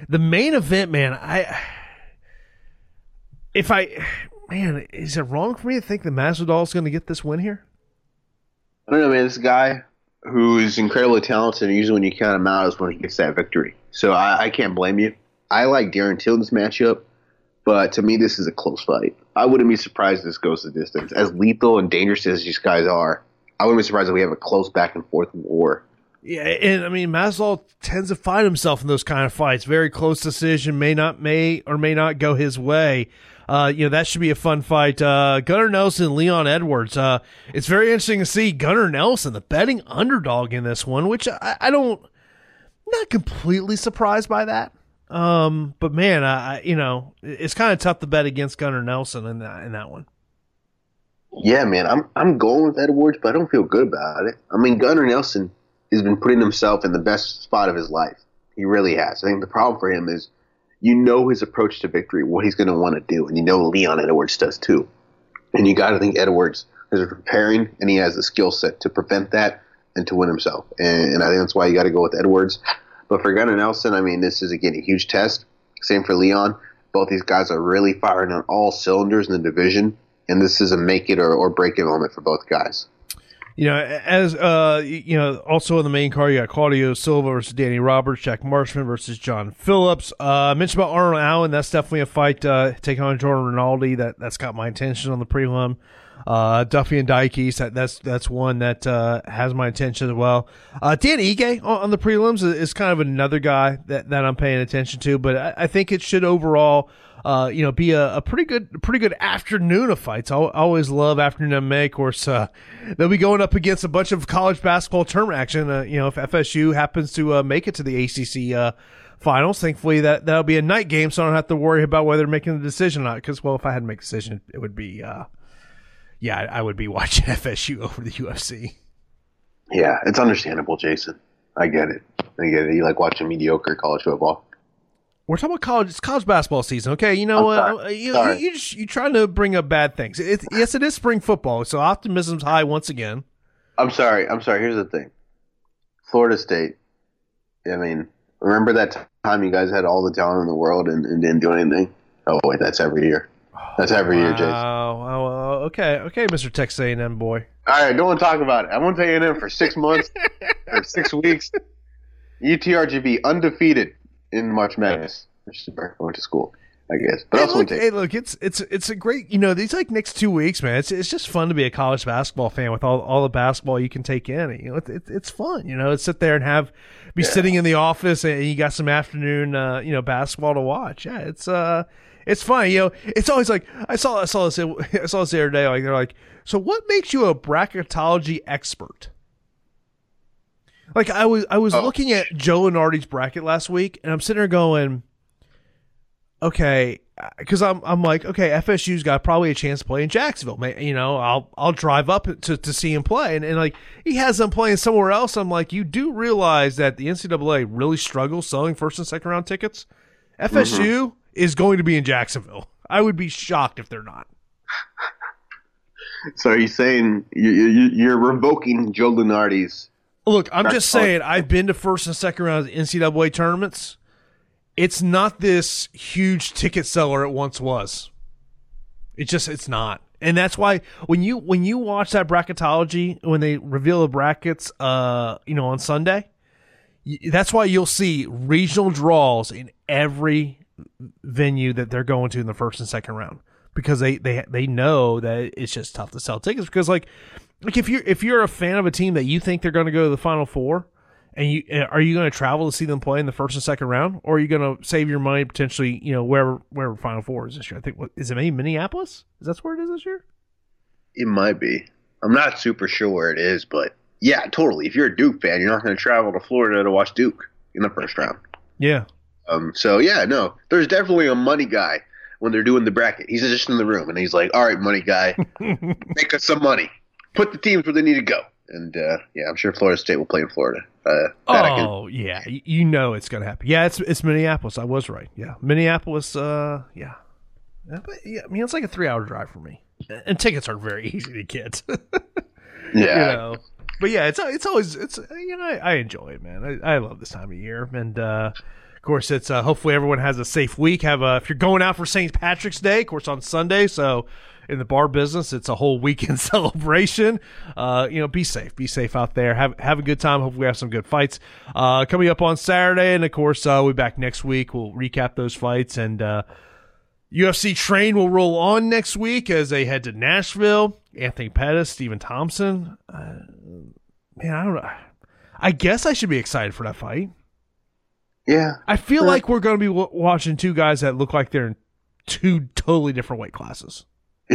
The main event, man, I if I man, is it wrong for me to think that Masvidal is going to get this win here? I don't know, man. This guy who is incredibly talented, and usually when you count him out is when he gets that victory. So I, I can't blame you. I like Darren Till's matchup, but to me, this is a close fight. I wouldn't be surprised if this goes the distance. As lethal and dangerous as these guys are, I wouldn't be surprised if we have a close back and forth war. Yeah, and I mean, Masvidal tends to find himself in those kind of fights. Very close decision, may not, may or may not go his way. Uh, you know, that should be a fun fight. Uh, Gunnar Nelson, Leon Edwards. Uh, it's very interesting to see Gunnar Nelson, the betting underdog in this one, which I, I don't, not completely surprised by that. Um, but man, I, you know, it's kind of tough to bet against Gunnar Nelson in that, in that one. Yeah, man, I'm, I'm going with Edwards, but I don't feel good about it. I mean, Gunnar Nelson has been putting himself in the best spot of his life. He really has. I think the problem for him is, you know his approach to victory, what he's going to want to do, and you know Leon Edwards does too. And you got to think Edwards is preparing, and he has the skill set to prevent that and to win himself. And, and I think that's why you got to go with Edwards. But for Gunnar Nelson, I mean, this is, again, a huge test. Same for Leon. Both these guys are really firing on all cylinders in the division, and this is a make-it or, or break-it moment for both guys. You know, as uh, you know, also in the main card, you got Claudio Silva versus Danny Roberts, Jack Marshman versus John Phillips. Uh, I mentioned about Arnold Allen. That's definitely a fight uh, taking on Jordan Rinaldi. That that's got my attention on the prelim. Uh, Duffy and Dikes. That, that's that's one that uh, has my attention as well. Uh, Dan Ige on, on the prelims is, is kind of another guy that, that I'm paying attention to. But I, I think it should overall. Uh, you know, be a, a pretty good, pretty good afternoon of fights. I always love afternoon M M A. Of course, uh, they'll be going up against a bunch of college basketball tournament action. Uh, you know, if F S U happens to uh, make it to the A C C uh, finals, thankfully that that'll be a night game, so I don't have to worry about whether making the decision or not. Because, well, if I had to make a decision, it would be, uh, yeah, I would be watching F S U over the U F C. Yeah, it's understandable, Jason. I get it. I get it. You like watching mediocre college football. We're talking about college. It's college basketball season, okay? You know, uh, you, you, you just, you're trying to bring up bad things. It, yes, it is spring football, so optimism's high once again. I'm sorry. I'm sorry. Here's the thing. Florida State. I mean, remember that time you guys had all the talent in the world and, and didn't do anything? Oh, wait, that's every year. That's every wow. year, Jason. Oh, okay, okay, Mister Texas A and M boy. All right, don't want to talk about it. I went to A and M for six months or six weeks. U T R G B undefeated in March Madness. I went to school, I guess. But hey, also look, hey, look, it's it's it's a great, you know, these like next two weeks, man. It's it's just fun to be a college basketball fan with all all the basketball you can take in. You know, it, it, it's fun, you know, to sit there and have be yeah. sitting in the office and you got some afternoon, uh, you know, basketball to watch. Yeah, it's uh, it's fun. You know, it's always like I saw I saw this I saw this the other day. Like they're like, so what makes you a bracketology expert? Like I was I was oh. looking at Joe Lunardi's bracket last week, and I'm sitting there going, okay, because I'm I'm like, okay, F S U's got probably a chance to play in Jacksonville. You know, I'll I'll drive up to, to see him play, and, and like he has them playing somewhere else. I'm like, you do realize that the N C double A really struggles selling first and second round tickets. F S U mm-hmm. is going to be in Jacksonville. I would be shocked if they're not. So are you saying you, you, you're revoking Joe Lunardi's? Look, I'm just saying, I've been to first and second round N C double A tournaments. It's not this huge ticket seller it once was. It just, it's not. And that's why when you when you watch that bracketology, when they reveal the brackets, uh, you know, on Sunday, that's why you'll see regional draws in every venue that they're going to in the first and second round, because they they they know that it's just tough to sell tickets. Because like. Like if you're if you're a fan of a team that you think they're going to go to the Final Four, and you are you going to travel to see them play in the first and second round, or are you going to save your money potentially, you know, wherever wherever Final Four is this year? I think what is it? Maybe Minneapolis? Is that where it is this year? It might be. I'm not super sure where it is, but yeah, totally. If you're a Duke fan, you're not going to travel to Florida to watch Duke in the first round. Yeah. Um. So yeah, no, there's definitely a money guy when they're doing the bracket. He's just in the room and he's like, "All right, money guy, make us some money." Put the teams where they need to go. And, uh, yeah, I'm sure Florida State will play in Florida. Uh, oh, yeah. You know it's going to happen. Yeah, it's it's Minneapolis. I was right. Yeah. Minneapolis, uh, yeah. yeah, but, yeah. I mean, it's like a three-hour drive for me. And tickets are very easy to get. yeah. You know? But, yeah, it's it's always, it's you know, I, I enjoy it, man. I, I love this time of year. And, uh, Of course, it's uh, hopefully everyone has a safe week. Have a, if you're going out for Saint Patrick's Day, of course, on Sunday. So in the bar business, it's a whole weekend celebration. Uh, you know, be safe. Be safe out there. Have have a good time. Hopefully we have some good fights. Uh, coming up on Saturday, and of course, uh, we'll be back next week. We'll recap those fights, and uh, U F C Train will roll on next week as they head to Nashville. Anthony Pettis, Stephen Thompson. Uh, man, I don't know. I guess I should be excited for that fight. Yeah. I feel like we're going to be w- watching two guys that look like they're in two totally different weight classes.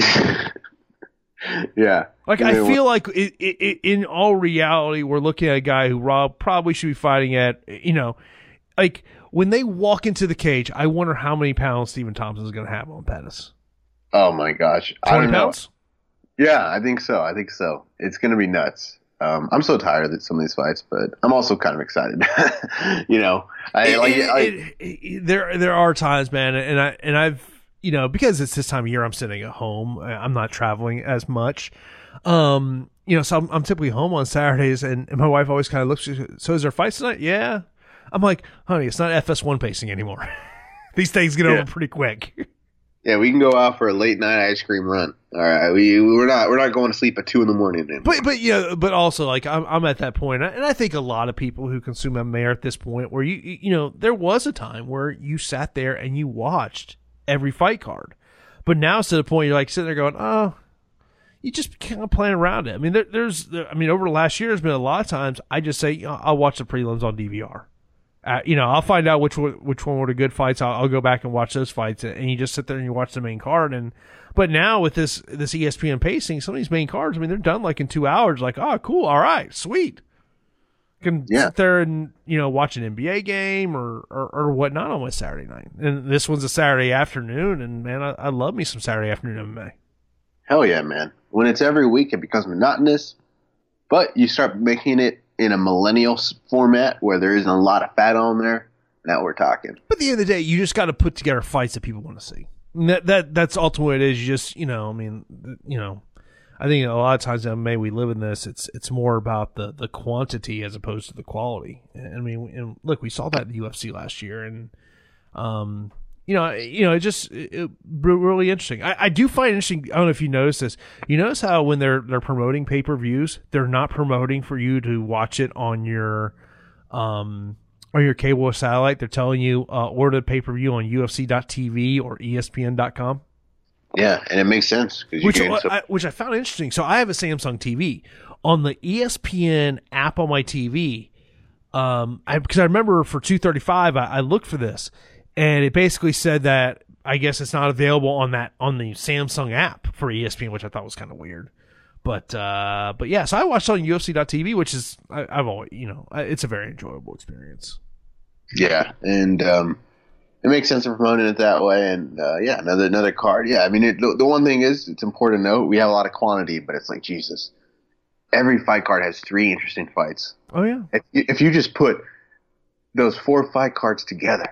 Yeah. Like, I feel like it, it, it, in all reality, we're looking at a guy who Rob probably should be fighting at, you know, like when they walk into the cage, I wonder how many pounds Stephen Thompson is going to have on Pettis. Oh my gosh. I twenty don't know. pounds? Yeah, I think so. I think so. It's going to be nuts. Um, I'm so tired of some of these fights, but I'm also kind of excited. you know, I it, like it, I, it, it, there. There are times, man, and I and I've you know because it's this time of year, I'm sitting at home. I'm not traveling as much. Um, you know, so I'm, I'm typically home on Saturdays, and, and my wife always kind of looks. So is there fights tonight? Yeah. I'm like, honey, it's not F S one pacing anymore. These things get yeah. over pretty quick. Yeah, we can go out for a late night ice cream run. All right, we we're not we're not going to sleep at two in the morning anymore. But but yeah, but also like I'm I'm at that point, and I think a lot of people who consume M M A are at this point where you you know there was a time where you sat there and you watched every fight card, but now it's to the point you're like sitting there going, oh, you just kind of playing around it. I mean, there, there's there, I mean over the last year, there's been a lot of times I just say, you know, I'll watch the prelims on D V R. Uh, you know, I'll find out which one, which one were the good fights. I'll, I'll go back and watch those fights, and you just sit there and you watch the main card. And but now with this this E S P N pacing, some of these main cards, I mean, they're done like in two hours. Like, oh, cool, all right, sweet. You can yeah. sit there and you know watch an N B A game or, or or whatnot on my Saturday night. And this one's a Saturday afternoon, and man, I, I love me some Saturday afternoon M M A. Hell yeah, man! When it's every week, it becomes monotonous. But you start making it in a millennial format where there isn't a lot of fat on there. Now we're talking. But at the end of the day, you just got to put together fights that people want to see. And that that that's ultimately what it is. You just you know, I mean, you know, I think a lot of times in M M A we live in this. It's it's more about the, the quantity as opposed to the quality. I mean, and look, we saw that in the U F C last year, and um, you know, you know, it just it, it, really interesting. I, I do find it interesting. I don't know if you notice this. You notice how when they're they're promoting pay per views, they're not promoting for you to watch it on your um on your cable or satellite. They're telling you uh, order the pay per view on U F C dot T V or E S P N dot com. Yeah, and it makes sense because which I, which I found interesting. So I have a Samsung T V on the E S P N app on my T V. Um, I because I remember for two thirty-five, I, I looked for this. And it basically said that I guess it's not available on that on the Samsung app for E S P N, which I thought was kind of weird. But uh, but yeah, so I watched it on U F C dot T V, which is I, I've always you know it's a very enjoyable experience. Yeah, and um, it makes sense for promoting it that way. And uh, yeah, another another card. Yeah, I mean it, the, the one thing is it's important to note we have a lot of quantity, but it's like Jesus. Every fight card has three interesting fights. Oh yeah. If you, if you just put those four fight cards together,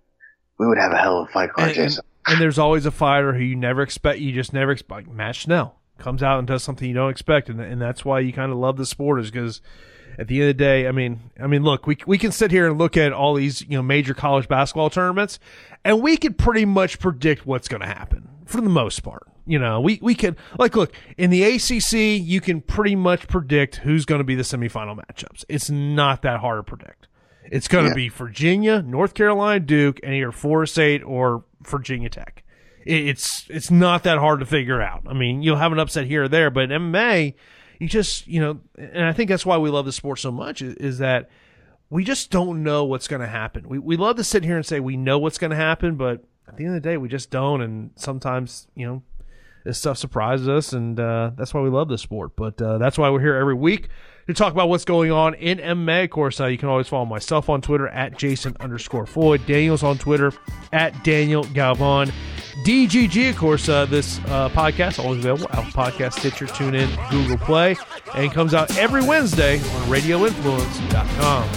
we would have a hell of a fight card, and, Jason. And, and there's always a fighter who you never expect. You just never expect. Like Matt Schnell comes out and does something you don't expect, and and that's why you kind of love the sport, is because at the end of the day, I mean, I mean, look, we we can sit here and look at all these you know major college basketball tournaments, and we can pretty much predict what's going to happen for the most part. You know, we we can like look in the A C C, you can pretty much predict who's going to be the semifinal matchups. It's not that hard to predict. It's going to yeah. be Virginia, North Carolina, Duke, and either Florida State or Virginia Tech. It's it's not that hard to figure out. I mean, you'll have an upset here or there, but in M M A, you just, you know, and I think that's why we love the sport so much, is, is that we just don't know what's going to happen. We we love to sit here and say we know what's going to happen, but at the end of the day, we just don't, and sometimes, you know, this stuff surprises us, and uh, that's why we love this sport. But uh, that's why we're here every week to talk about what's going on in M M A. Of course, uh, you can always follow myself on Twitter at Jason underscore Floyd. Daniel's on Twitter at Daniel Galvan. D G G, of course, uh, this uh, podcast always available. Apple Podcast, Stitcher, TuneIn, Google Play, and comes out every Wednesday on radio influence dot com.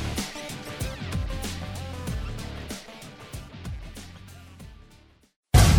The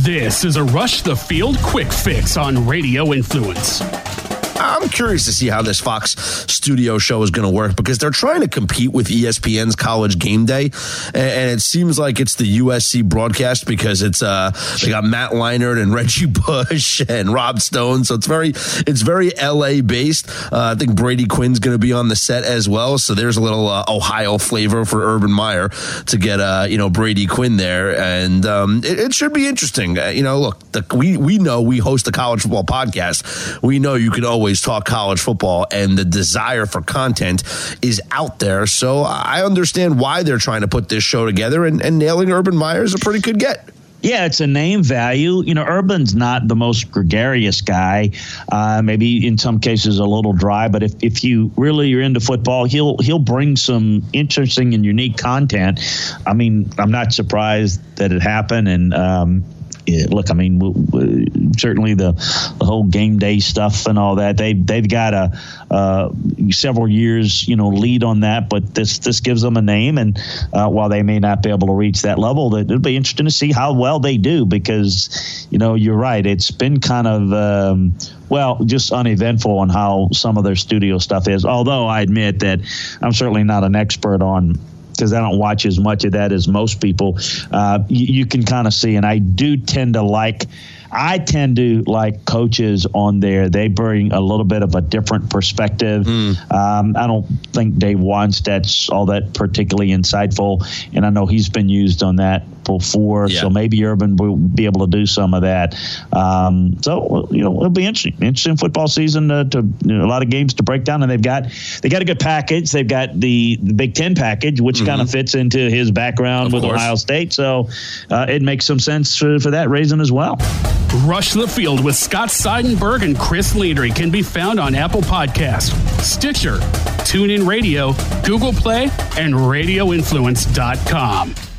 This is a Rush the Field quick fix on Radio Influence. I'm curious to see how this Fox studio show is going to work because they're trying to compete with E S P N's College Game Day, and it seems like it's the U S C broadcast because it's uh they got Matt Leinart and Reggie Bush and Rob Stone, so it's very it's very L A based. Uh, I think Brady Quinn's going to be on the set as well, so there's a little uh, Ohio flavor for Urban Meyer to get uh you know Brady Quinn there, and um, it, it should be interesting. Uh, you know, look, the, we we know we host a college football podcast. We know you can always talk college football, and the desire for content is out there. So I understand why they're trying to put this show together, and, and nailing Urban Meyer is a pretty good get. Yeah, it's a name value. You know, Urban's not the most gregarious guy. Uh, maybe in some cases a little dry, but if, if you really are into football, he'll he'll bring some interesting and unique content. I mean, I'm not surprised that it happened, and um, Yeah, look, I mean, w- w- certainly the, the whole game day stuff and all that. They they've got a uh, several years, you know, lead on that. But this this gives them a name, and uh, while they may not be able to reach that level, that it'll be interesting to see how well they do. Because, you know, you're right. It's been kind of um, well, just uneventful on how some of their studio stuff is. Although I admit that I'm certainly not an expert on, because I don't watch as much of that as most people. Uh, you, you can kind of see, and I do tend to like, I tend to like coaches on there. They bring a little bit of a different perspective. Mm. Um, I don't think Dave Wannstedt's all that particularly insightful, and I know he's been used on that before, yeah. So maybe Urban will be able to do some of that. Um, so, you know, it'll be interesting. Interesting football season to, to you know, a lot of games to break down, and they've got they got a good package. They've got the, the Big Ten package, which mm-hmm. kind of fits into his background of with course. Ohio State. So uh, it makes some sense for, for that reason as well. Rush the Field with Scott Seidenberg and Chris Landry can be found on Apple Podcasts, Stitcher, TuneIn Radio, Google Play, and radio influence dot com.